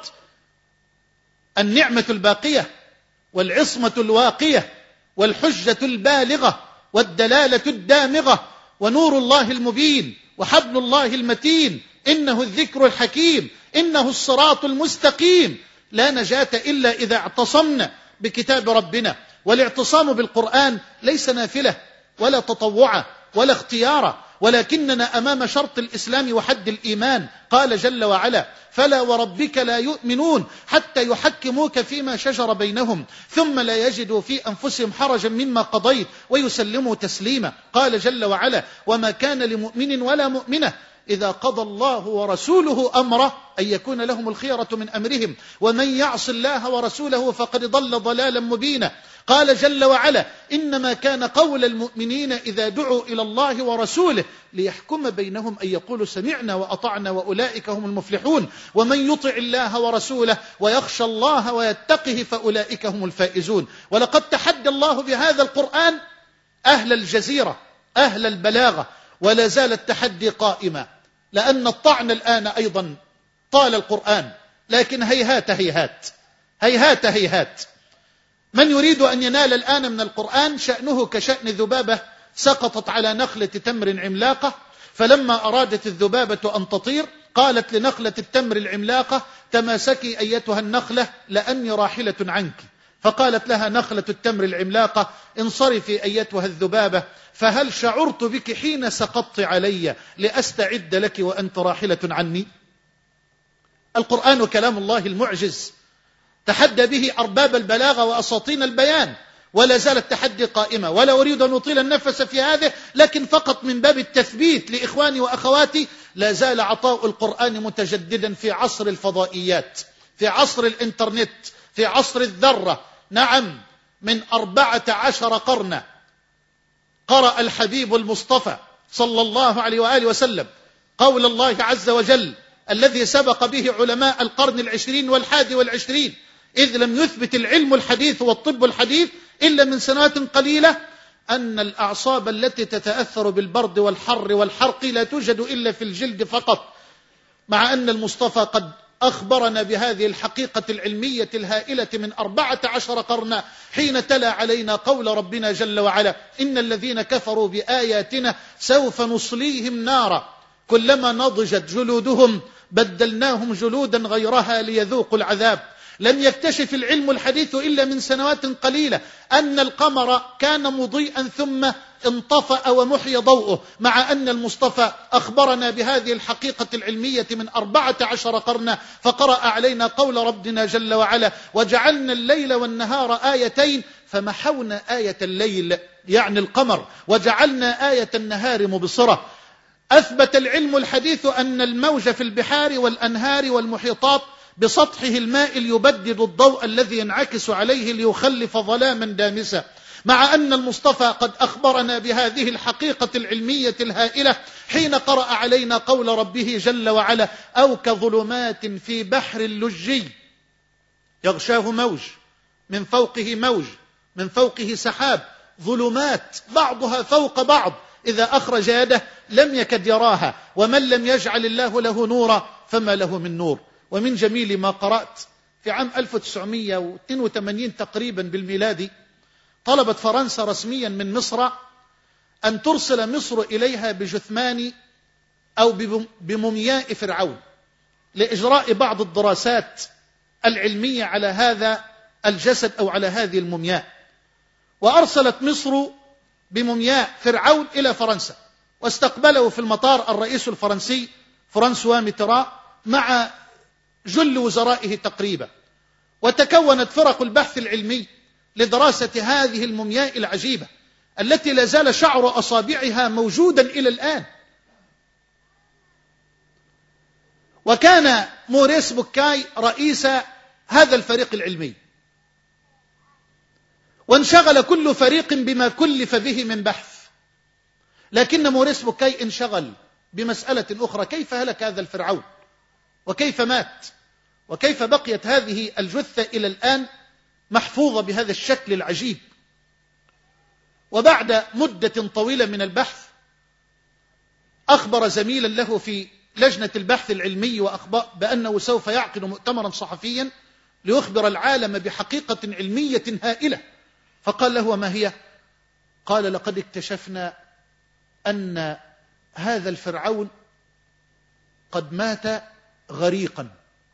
النعمة الباقية والعصمة الواقية والحجة البالغة والدلالة الدامغة ونور الله المبين وحبل الله المتين. إنه الذكر الحكيم، إنه الصراط المستقيم. لا نجاة إلا إذا اعتصمنا بكتاب ربنا. والاعتصام بالقرآن ليس نافلة ولا تطوعة ولا اختيارا، ولكننا أمام شرط الإسلام وحد الإيمان. قال جل وعلا فلا وربك لا يؤمنون حتى يحكموك فيما شجر بينهم ثم لا يجدوا في أنفسهم حرجا مما قضيت ويسلموا تسليما. قال جل وعلا وما كان لمؤمن ولا مؤمنة إذا قضى الله ورسوله أمره أن يكون لهم الخيرة من أمرهم ومن يعص الله ورسوله فقد ضل ضلالا مبينا. قال جل وعلا إنما كان قول المؤمنين إذا دعوا إلى الله ورسوله ليحكم بينهم أن يقولوا سمعنا وأطعنا وأولئك هم المفلحون ومن يطع الله ورسوله ويخشى الله ويتقه فأولئك هم الفائزون. ولقد تحدى الله بهذا القرآن أهل الجزيرة أهل البلاغة، ولا زال التحدي قائما، لأن الطعن الآن أيضا طال القرآن، لكن هيهات هيهات هيهات هيهات. من يريد أن ينال الآن من القرآن شأنه كشأن ذبابة سقطت على نخلة تمر عملاقة، فلما أرادت الذبابة أن تطير قالت لنخلة التمر العملاقة: تماسكي أيتها النخلة لأني راحلة عنك. فقالت لها نخلة التمر العملاقة: انصرفي أيتها الذبابة، فهل شعرت بك حين سقطت علي لأستعد لك وأنت راحلة عني؟ القرآن كلام الله المعجز تحدى به أرباب البلاغة وأساطين البيان، ولا زال التحدي قائمة، ولا أريد أن أطيل النفس في هذه، لكن فقط من باب التثبيت لإخواني وأخواتي، لا زال عطاء القرآن متجددا في عصر الفضائيات، في عصر الإنترنت، في عصر الذرة. نعم، من أربعة عشر قرنا قرأ الحبيب المصطفى صلى الله عليه وآله وسلم قول الله عز وجل الذي سبق به علماء القرن العشرين والحادي والعشرين، إذ لم يثبت العلم الحديث والطب الحديث إلا من سنوات قليلة، أن الأعصاب التي تتأثر بالبرد والحر والحرق لا توجد إلا في الجلد فقط، مع أن المصطفى قد أخبرنا بهذه الحقيقة العلمية الهائلة من أربعة عشر قرنا حين تلا علينا قول ربنا جل وعلا: إن الذين كفروا بآياتنا سوف نصليهم نارا كلما نضجت جلودهم بدلناهم جلودا غيرها ليذوقوا العذاب. لم يكتشف العلم الحديث إلا من سنوات قليلة أن القمر كان مضيئا ثم انطفأ ومحي ضوءه، مع أن المصطفى أخبرنا بهذه الحقيقة العلمية من أربعة عشر قرنا، فقرأ علينا قول ربنا جل وعلا: وجعلنا الليل والنهار آيتين فمحونا آية الليل يعني القمر وجعلنا آية النهار مبصرة. أثبت العلم الحديث أن الموج في البحار والأنهار والمحيطات بسطحه الماء يبدد الضوء الذي ينعكس عليه ليخلف ظلاما دامسا، مع أن المصطفى قد أخبرنا بهذه الحقيقة العلمية الهائلة حين قرأ علينا قول ربه جل وعلا: أو كظلمات في بحر لجي يغشاه موج من فوقه موج من فوقه سحاب، ظلمات بعضها فوق بعض إذا أخرج يده لم يكد يراها، ومن لم يجعل الله له نورا فما له من نور. ومن جميل ما قرأت في عام ألف وتسعمائة واثنين وثمانين تقريبا بالميلادي، طلبت فرنسا رسميا من مصر أن ترسل مصر إليها بجثمان أو بمومياء فرعون لإجراء بعض الدراسات العلمية على هذا الجسد أو على هذه المومياء. وأرسلت مصر بمومياء فرعون إلى فرنسا، واستقبله في المطار الرئيس الفرنسي فرانسوا ميترا مع جل وزرائه تقريبا، وتكونت فرق البحث العلمي لدراسة هذه المومياء العجيبة التي لا زال شعر أصابعها موجودا إلى الآن. وكان موريس بوكاي رئيس هذا الفريق العلمي، وانشغل كل فريق بما كلف به من بحث، لكن موريس بوكاي انشغل بمسألة أخرى: كيف هلك هذا الفرعون، وكيف مات، وكيف بقيت هذه الجثة إلى الآن محفوظة بهذا الشكل العجيب. وبعد مدة طويلة من البحث أخبر زميلا له في لجنة البحث العلمي وأخبر بأنه سوف يعقد مؤتمرا صحفيا ليخبر العالم بحقيقة علمية هائلة. فقال له: وما هي؟ قال: لقد اكتشفنا أن هذا الفرعون قد مات غريقا.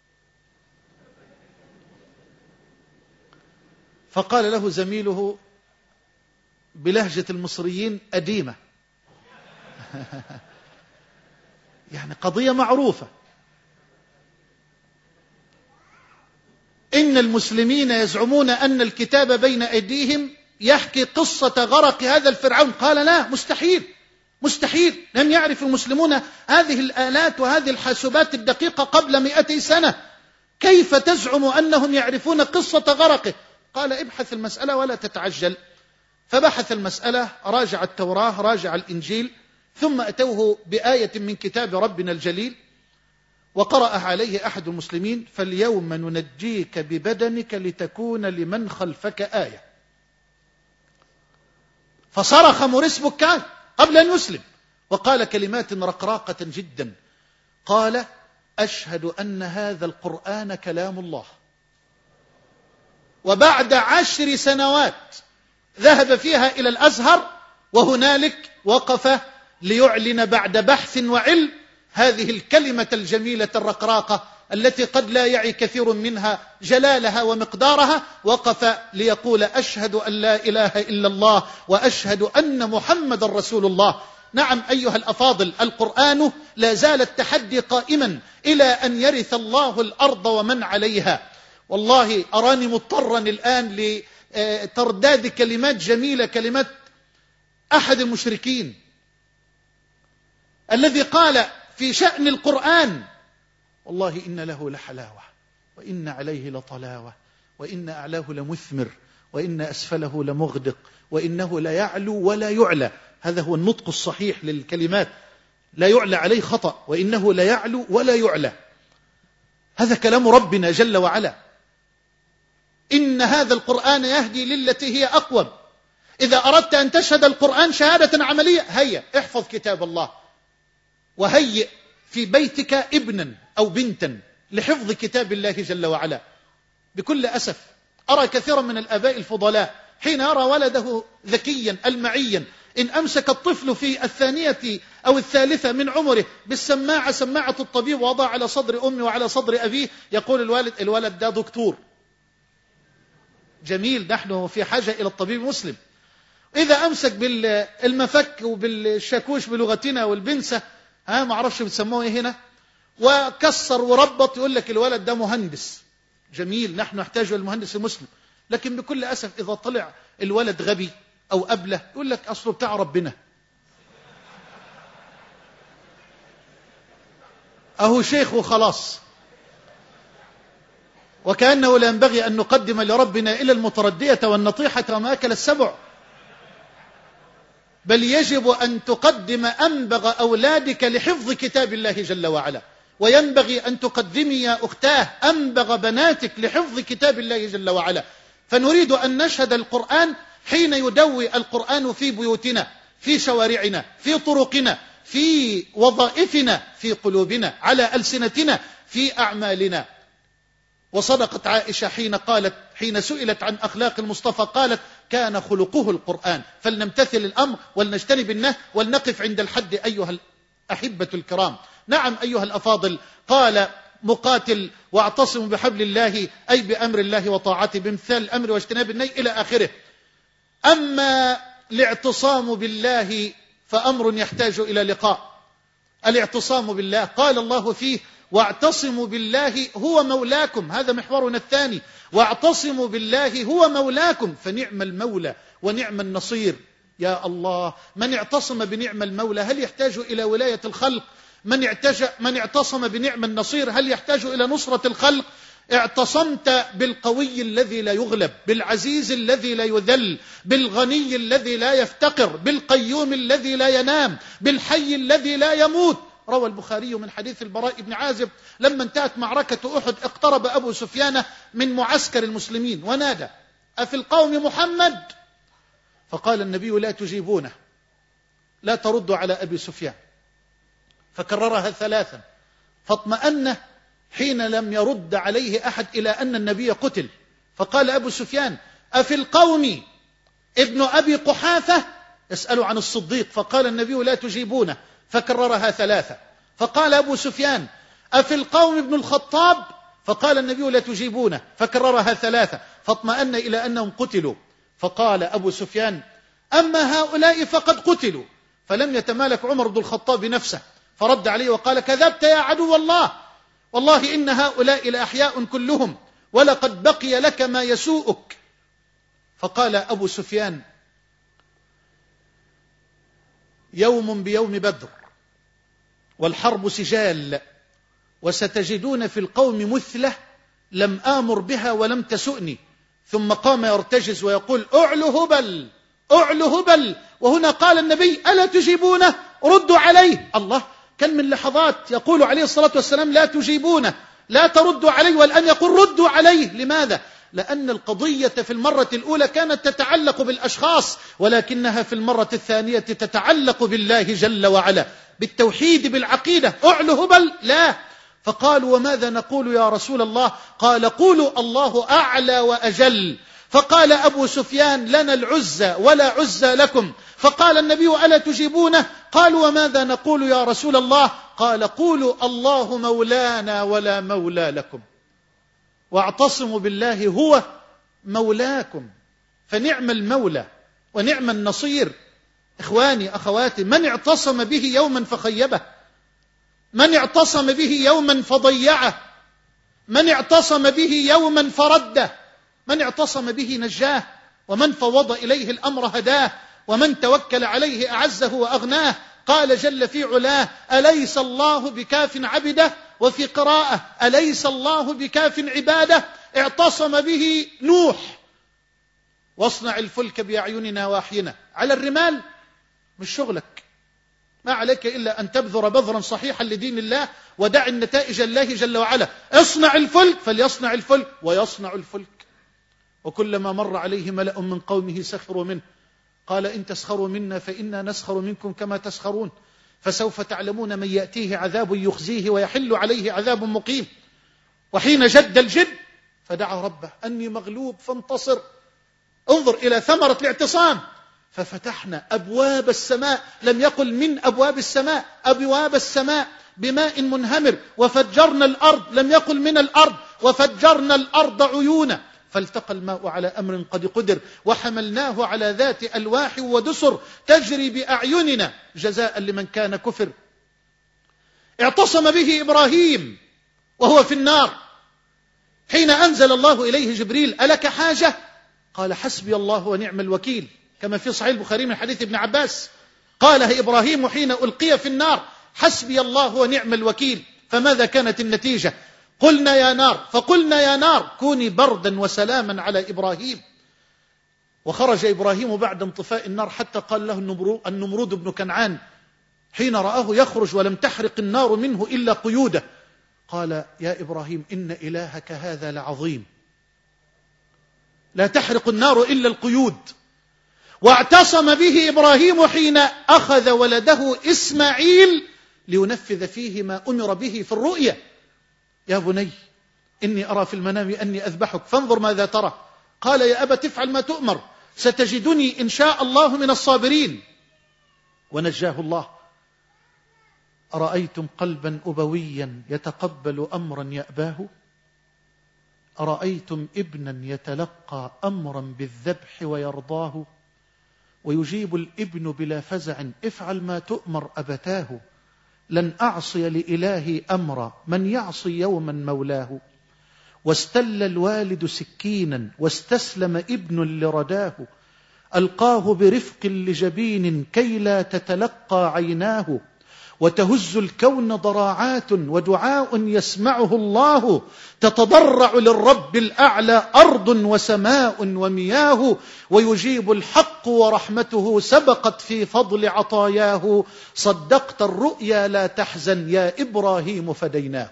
فقال له زميله بلهجة المصريين: أديمة. يعني قضية معروفة. إن المسلمين يزعمون أن الكتاب بين أيديهم يحكي قصة غرق هذا الفرعون. قال: لا، مستحيل مستحيل، لم يعرف المسلمون هذه الآلات وهذه الحاسوبات الدقيقة قبل مئتي سنة، كيف تزعم أنهم يعرفون قصة غرقه؟ قال: ابحث المسألة ولا تتعجل. فبحث المسألة، راجع التوراة، راجع الإنجيل، ثم أتوه بآية من كتاب ربنا الجليل، وقرأ عليه أحد المسلمين: فاليوم ننجيك ببدنك لتكون لمن خلفك آية. فصرخ موريس بوكاي قبل أن يسلم وقال كلمات رقراقة جدا، قال: أشهد أن هذا القرآن كلام الله. وبعد عشر سنوات ذهب فيها إلى الأزهر وهنالك وقف ليعلن بعد بحث وعلم هذه الكلمة الجميلة الرقراقة التي قد لا يعي كثير منها جلالها ومقدارها. وقف ليقول أشهد أن لا إله إلا الله وأشهد أن محمد رسول الله. نعم أيها الأفاضل، القرآن لا زال التحدي قائما إلى أن يرث الله الأرض ومن عليها. والله أراني مضطرا الآن لترداد كلمات جميلة، كلمات أحد المشركين الذي قال في شأن القرآن: والله إن له لحلاوة وإن عليه لطلاوة وإن أعلاه لمثمر وإن أسفله لمغدق وإنه لا يعلو ولا يعلى. هذا هو النطق الصحيح للكلمات، لا يعلى عليه خطأ، وإنه لا يعلو ولا يعلى. هذا كلام ربنا جل وعلا. إن هذا القرآن يهدي للتي هي أقوم. إذا أردت أن تشهد القرآن شهادة عملية، هيا احفظ كتاب الله، وهيئ في بيتك ابنا أو بنتا لحفظ كتاب الله جل وعلا. بكل أسف أرى كثيرا من الآباء الفضلاء حين يرى ولده ذكيا ألمعيا، إن أمسك الطفل في الثانية أو الثالثة من عمره بالسماعة، سماعة الطبيب، وضع على صدر أمه وعلى صدر أبيه، يقول الوالد: الولد ده دكتور. جميل، نحن في حاجة إلى الطبيب المسلم. إذا أمسك بالمفك وبالشاكوش بلغتنا والبنسة، ها ما عرفش بتسموه إيه هنا، وكسر وربط، يقول لك الولد ده مهندس. جميل، نحن نحتاج المهندس المسلم. لكن بكل أسف إذا طلع الولد غبي أو أبله، يقول لك أصله بتاع ربنا، أهو شيخ وخلاص. وكأنه لا ينبغي أن نقدم لربنا إلا المتردية والنطيحة وما أكل السبع، بل يجب أن تقدم أنبغ أولادك لحفظ كتاب الله جل وعلا، وينبغي أن تقدمي يا أختاه أنبغ بناتك لحفظ كتاب الله جل وعلا. فنريد أن نشهد القرآن حين يدوي القرآن في بيوتنا، في شوارعنا، في طرقنا، في وظائفنا، في قلوبنا، على ألسنتنا، في أعمالنا. وصدقت عائشة حين قالت، حين سئلت عن أخلاق المصطفى، قالت: كان خلقه القرآن. فلنمتثل الأمر ولنجتنب النهي ولنقف عند الحد أيها الأحبة الكرام. نعم أيها الأفاضل، قال مقاتل: واعتصموا بحبل الله، أي بأمر الله وطاعته، بامتثال الأمر واجتناب النهي إلى آخره. أما الاعتصام بالله فأمر يحتاج إلى لقاء. الاعتصام بالله قال الله فيه: واعتصموا بالله هو مولاكم. هذا محورنا الثاني، واعتصموا بالله هو مولاكم، فنعم المولى ونعم النصير. يا الله، من اعتصم بنعم المولى هل يحتاج إلى ولاية الخلق؟ من, اعتج... من اعتصم بنعم النصير هل يحتاج إلى نصرة الخلق؟ اعتصمت بالقوي الذي لا يغلب، بالعزيز الذي لا يذل، بالغني الذي لا يفتقر، بالقيوم الذي لا ينام، بالحي الذي لا يموت. روى البخاري من حديث البراء بن عازب: لما انتهت معركة أحد اقترب أبو سفيان من معسكر المسلمين ونادى: أفي القوم محمد؟ فقال النبي: لا تجيبونه، لا تردوا على أبي سفيان. فكررها ثلاثا، فاطمأن حين لم يرد عليه أحد إلى أن النبي قتل. فقال أبو سفيان: أفي القوم ابن أبي قحافة؟ يسأل عن الصديق. فقال النبي: لا تجيبونه. فكررها ثلاثة. فقال أبو سفيان: أفي القوم ابن الخطاب؟ فقال النبي: لا تجيبونه. فكررها ثلاثة. فاطمأن إلى أنهم قتلوا. فقال أبو سفيان: أما هؤلاء فقد قتلوا. فلم يتمالك عمر بن الخطاب نفسه، فرد عليه وقال: كذبت يا عدو الله، والله إن هؤلاء لأحياء كلهم، ولقد بقي لك ما يسوءك. فقال أبو سفيان: يوم بيوم بدر، والحرب سجال، وستجدون في القوم مثلة لم آمر بها ولم تسؤني. ثم قام يرتجز ويقول: أعلو هبل، أعلو هبل. وهنا قال النبي: ألا تجيبونه؟ ردوا عليه. الله، كان من لحظات يقول عليه الصلاة والسلام: لا تجيبونه، لا تردوا عليه، والآن يقول: ردوا عليه. لماذا؟ لأن القضية في المرة الأولى كانت تتعلق بالأشخاص، ولكنها في المرة الثانية تتعلق بالله جل وعلا، بالتوحيد، بالعقيدة. أعلو هبل؟ لا. فقالوا: وماذا نقول يا رسول الله؟ قال: قولوا الله أعلى وأجل. فقال أبو سفيان لنا العزى ولا عزى لكم. فقال النبي ألا تجيبونه؟ قالوا وماذا نقول يا رسول الله؟ قال قولوا الله مولانا ولا مولى لكم، واعتصموا بالله هو مولاكم. فنعم المولى ونعم النصير. إخواني أخواتي، من اعتصم به يوما فخيبه، من اعتصم به يوما فضيعه، من اعتصم به يوما فرده، من اعتصم به نجاه، ومن فوض إليه الأمر هداه، ومن توكل عليه أعزه وأغناه. قال جل في علاه أليس الله بكاف عبده، وفي قراءة أليس الله بكاف عباده. اعتصم به نوح واصنع الفلك بأعيننا وأحينا. على الرمال مش شغلك، ما عليك إلا أن تبذر بذرا صحيحا لدين الله ودع النتائج الله جل وعلا. اصنع الفلك، فليصنع الفلك ويصنع الفلك. وكلما مر عليه ملأ من قومه سخروا منه قال إن تسخروا منا فإنا نسخر منكم كما تسخرون، فسوف تعلمون من يأتيه عذاب يخزيه ويحل عليه عذاب مقيم. وحين جد الجد فدعا ربه أني مغلوب فانتصر. انظر إلى ثمرة الاعتصام. ففتحنا أبواب السماء، لم يقل من أبواب السماء، أبواب السماء بماء منهمر. وفجرنا الأرض، لم يقل من الأرض، وفجرنا الأرض عيونا فالتقى الماء على أمر قد قدر وحملناه على ذات ألواح ودسر تجري بأعيننا جزاء لمن كان كفر. اعتصم به إبراهيم وهو في النار حين أنزل الله إليه جبريل ألك حاجة؟ قال حسبي الله ونعم الوكيل، كما في صحيح البخاري من حديث ابن عباس. قالها إبراهيم حين ألقي في النار حسبي الله ونعم الوكيل. فماذا كانت النتيجة؟ قلنا يا نار، فقلنا يا نار كوني بردا وسلاما على إبراهيم. وخرج إبراهيم بعد انطفاء النار حتى قال له النمرود بن كنعان حين رآه يخرج ولم تحرق النار منه إلا قيوده قال يا إبراهيم إن إلهك هذا لعظيم، لا تحرق النار إلا القيود. واعتصم به إبراهيم حين أخذ ولده إسماعيل لينفذ فيه ما أمر به في الرؤيا. يا بني إني أرى في المنام أني أذبحك فانظر ماذا ترى. قال يا أبت افعل ما تؤمر ستجدني إن شاء الله من الصابرين. ونجاه الله. أرأيتم قلبا أبويا يتقبل أمرا يأباه؟ أرأيتم ابنا يتلقى أمرا بالذبح ويرضاه؟ ويجيب الابن بلا فزع افعل ما تؤمر أبتاه. لن أعصي لإلهي أمرا من يعصي يوما مولاه. واستل الوالد سكينا واستسلم ابن لرداه. ألقاه برفق لجبين كي لا تتلقى عيناه. وتهز الكون ضراعات ودعاء يسمعه الله. تتضرع للرب الأعلى أرض وسماء ومياه. ويجيب الحق ورحمته سبقت في فضل عطاياه. صدقت الرؤيا لا تحزن يا إبراهيم فديناه.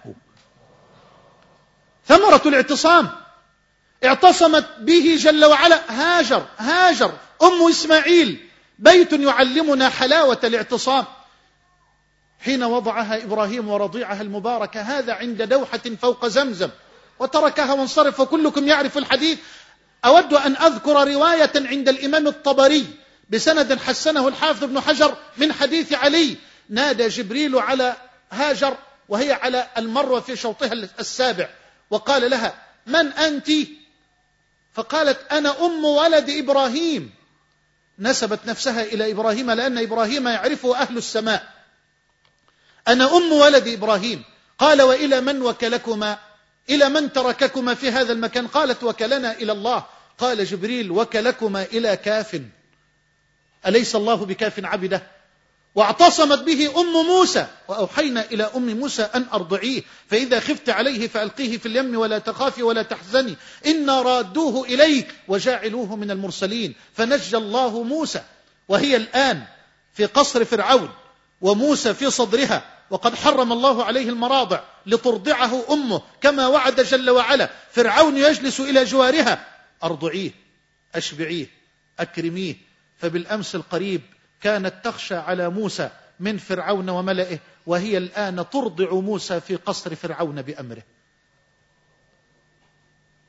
ثمرة الاعتصام. اعتصمت به جل وعلا هاجر هاجر أم إسماعيل. بيت يعلمنا حلاوة الاعتصام. حين وضعها إبراهيم ورضيعها المباركة هذا عند دوحة فوق زمزم وتركها وانصرف وكلكم يعرف الحديث. أود أن أذكر رواية عند الإمام الطبري بسند حسنه الحافظ ابن حجر من حديث علي. نادى جبريل على هاجر وهي على المروة في شوطها السابع وقال لها من أنت؟ فقالت أنا أم ولد إبراهيم. نسبت نفسها إلى إبراهيم لأن إبراهيم يعرفه أهل السماء. أنا أم ولد إبراهيم. قال وإلى من وكلكما؟ إلى من ترككما في هذا المكان؟ قالت وكلنا إلى الله. قال جبريل وكلكما إلى كاف، أليس الله بكاف عبده؟ واعتصمت به أم موسى وأوحينا إلى أم موسى أن أرضعيه فإذا خفت عليه فألقيه في اليم ولا تخافي ولا تحزني إنا رادوه إليك وجاعلوه من المرسلين. فنجى الله موسى وهي الآن في قصر فرعون وموسى في صدرها وقد حرم الله عليه المراضع لترضعه أمه كما وعد جل وعلا. فرعون يجلس إلى جوارها أرضعيه أشبعيه أكرميه. فبالأمس القريب كانت تخشى على موسى من فرعون وملئه وهي الآن ترضع موسى في قصر فرعون بأمره.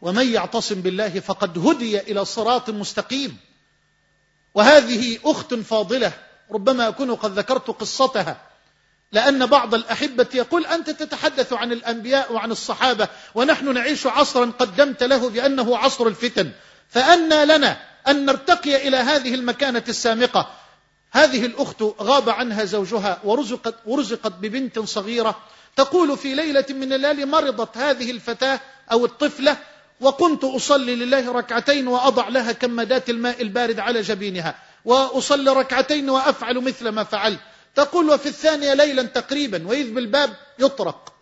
ومن يعتصم بالله فقد هدي إلى صراط مستقيم. وهذه أخت فاضلة ربما أكون قد ذكرت قصتها، لأن بعض الأحبة يقول أنت تتحدث عن الأنبياء وعن الصحابة ونحن نعيش عصرا قدمت له بأنه عصر الفتن، فأنى لنا أن نرتقي إلى هذه المكانة السامقة. هذه الأخت غاب عنها زوجها ورزقت, ورزقت ببنت صغيرة، تقول في ليلة من الليالي مرضت هذه الفتاة أو الطفلة، وكنت أصلي لله ركعتين وأضع لها كمادات الماء البارد على جبينها، وأصلي ركعتين وأفعل مثل ما فعلت. تقول وفي الثانية ليلا تقريبا وإذ بالباب يطرق،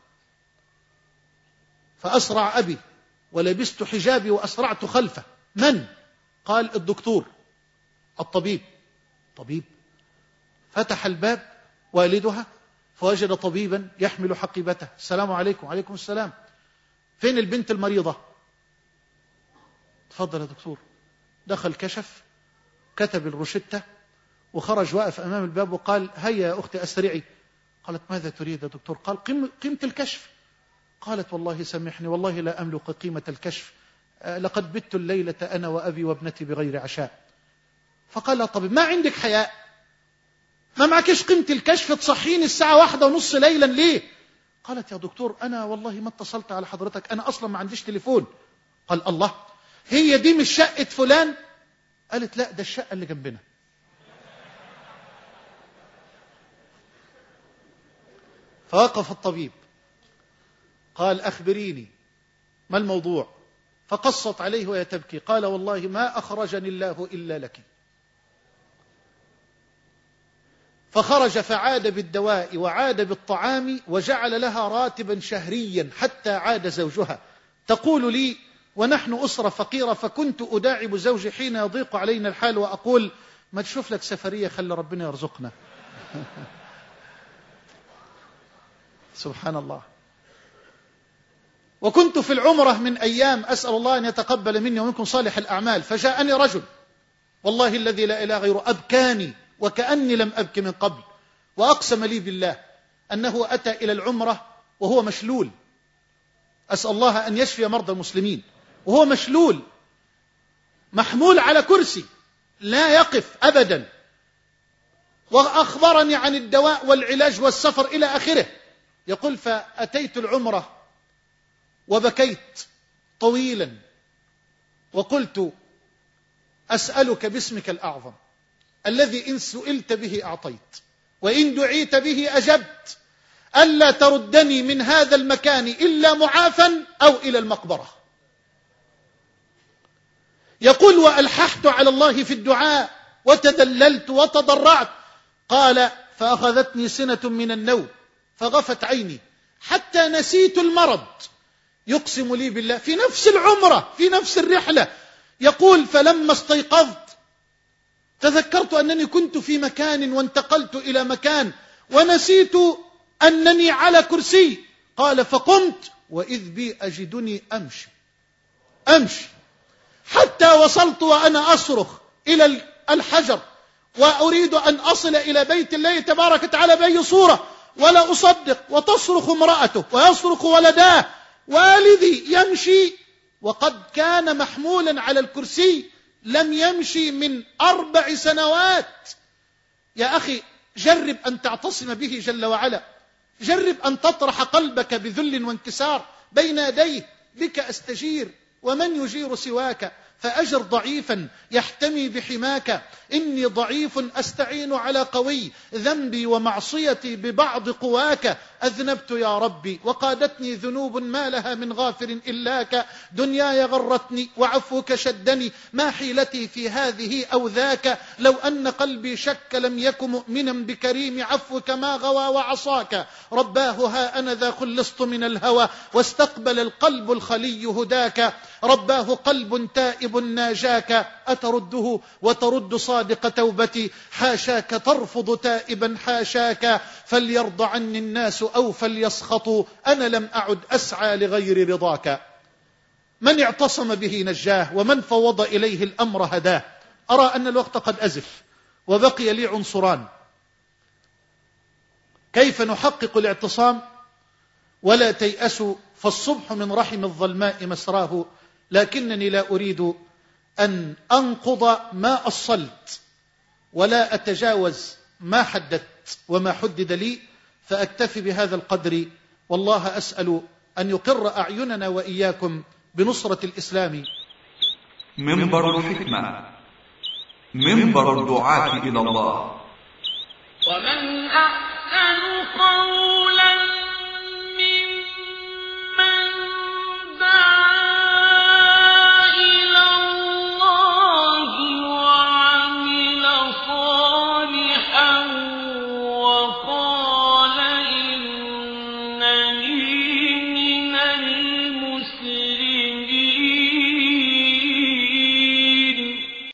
فأسرع أبي ولبست حجابي وأسرعت خلفه. من؟ قال الدكتور الطبيب. طبيب؟ فتح الباب والدها فوجد طبيبا يحمل حقيبته. السلام عليكم. وعليكم السلام. فين البنت المريضة؟ تفضل يا دكتور. دخل كشف كتب الروشتة وخرج واقف أمام الباب وقال هيا يا أختي أسرعي. قالت ماذا تريد يا دكتور؟ قال قيمة الكشف. قالت والله سامحني والله لا أملك قيمة الكشف، لقد بت الليلة أنا وأبي وابنتي بغير عشاء. فقال لا طبيب ما عندك حياء؟ ما معكش قيمة الكشف تصحيني الساعة واحدة ونص ليلا ليه؟ قالت يا دكتور أنا والله ما اتصلت على حضرتك، أنا أصلا ما عنديش تليفون. قال الله، هي دي مش شقة فلان؟ قالت لا ده الشقة اللي جنبنا. فوقف الطبيب قال أخبريني ما الموضوع؟ فقصت عليه وهي تبكي. قال والله ما أخرجني الله إلا لك. فخرج فعاد بالدواء وعاد بالطعام وجعل لها راتبا شهريا حتى عاد زوجها. تقول لي ونحن أسرة فقيرة فكنت أداعب زوجي حين يضيق علينا الحال وأقول ما تشوف لك سفرية خلي ربنا يرزقنا. سبحان الله. وكنت في العمرة من أيام أسأل الله أن يتقبل مني ومنكم صالح الأعمال، فجاءني رجل والله الذي لا إله غيره أبكاني وكأني لم أبك من قبل، وأقسم لي بالله أنه أتى إلى العمرة وهو مشلول. أسأل الله أن يشفي مرضى المسلمين. وهو مشلول محمول على كرسي لا يقف أبدا، وأخبرني عن الدواء والعلاج والسفر إلى آخره. يقول فأتيت العمرة وبكيت طويلا وقلت أسألك باسمك الأعظم الذي إن سئلت به أعطيت وإن دعيت به أجبت ألا تردني من هذا المكان إلا معافا أو إلى المقبرة. يقول وألححت على الله في الدعاء وتدللت وتضرعت. قال فأخذتني سنة من النوم فغفت عيني حتى نسيت المرض. يقسم لي بالله في نفس العمرة في نفس الرحلة. يقول فلما استيقظت تذكرت أنني كنت في مكان وانتقلت إلى مكان ونسيت أنني على كرسي. قال فقمت وإذ بي أجدني أمشي أمشي حتى وصلت وأنا أصرخ إلى الحجر وأريد أن أصل إلى بيت الله تبارك وتعالى بأي صورة، ولا أصدق وتصرخ امرأته ويصرخ ولداه والدي يمشي وقد كان محمولا على الكرسي لم يمشي من أربع سنوات. يا أخي جرب أن تعتصم به جل وعلا، جرب أن تطرح قلبك بذل وانكسار بين يديه. بك أستجير ومن يجير سواك، فأجر ضعيفا يحتمي بحماك. إني ضعيف أستعين على قوي، ذنبي ومعصيتي ببعض قواك. أذنبت يا ربي وقادتني ذنوب ما لها من غافر إلاك. دنياي غرتني وعفوك شدني، ما حيلتي في هذه أو ذاك. لو أن قلبي شك لم يك مؤمنا بكريم عفوك ما غوى وعصاك. رباه ها أنا ذا خلصت من الهوى واستقبل القلب الخلي هداك. رباه قلب تائب ناجاك، أترده وترد صادق توبتي. حاشاك ترفض تائبا حاشاك، فليرضى عني الناس أو فليسخطوا، أنا لم أعد أسعى لغير رضاك. من اعتصم به نجاه ومن فوض إليه الأمر هداه. أرى أن الوقت قد أزف وبقي لي عنصران. كيف نحقق الاعتصام؟ ولا تيأسوا فالصبح من رحم الظلماء مسراه، لكنني لا أريد أن أنقض ما أصلت ولا أتجاوز ما حددت وما حدد لي، فأكتفي بهذا القدر، والله أسأل أن يقر أعيننا وإياكم بنصرة الإسلام. منبر الحكمة، منبر الدعاة إلى الله. ومن أحسن قولا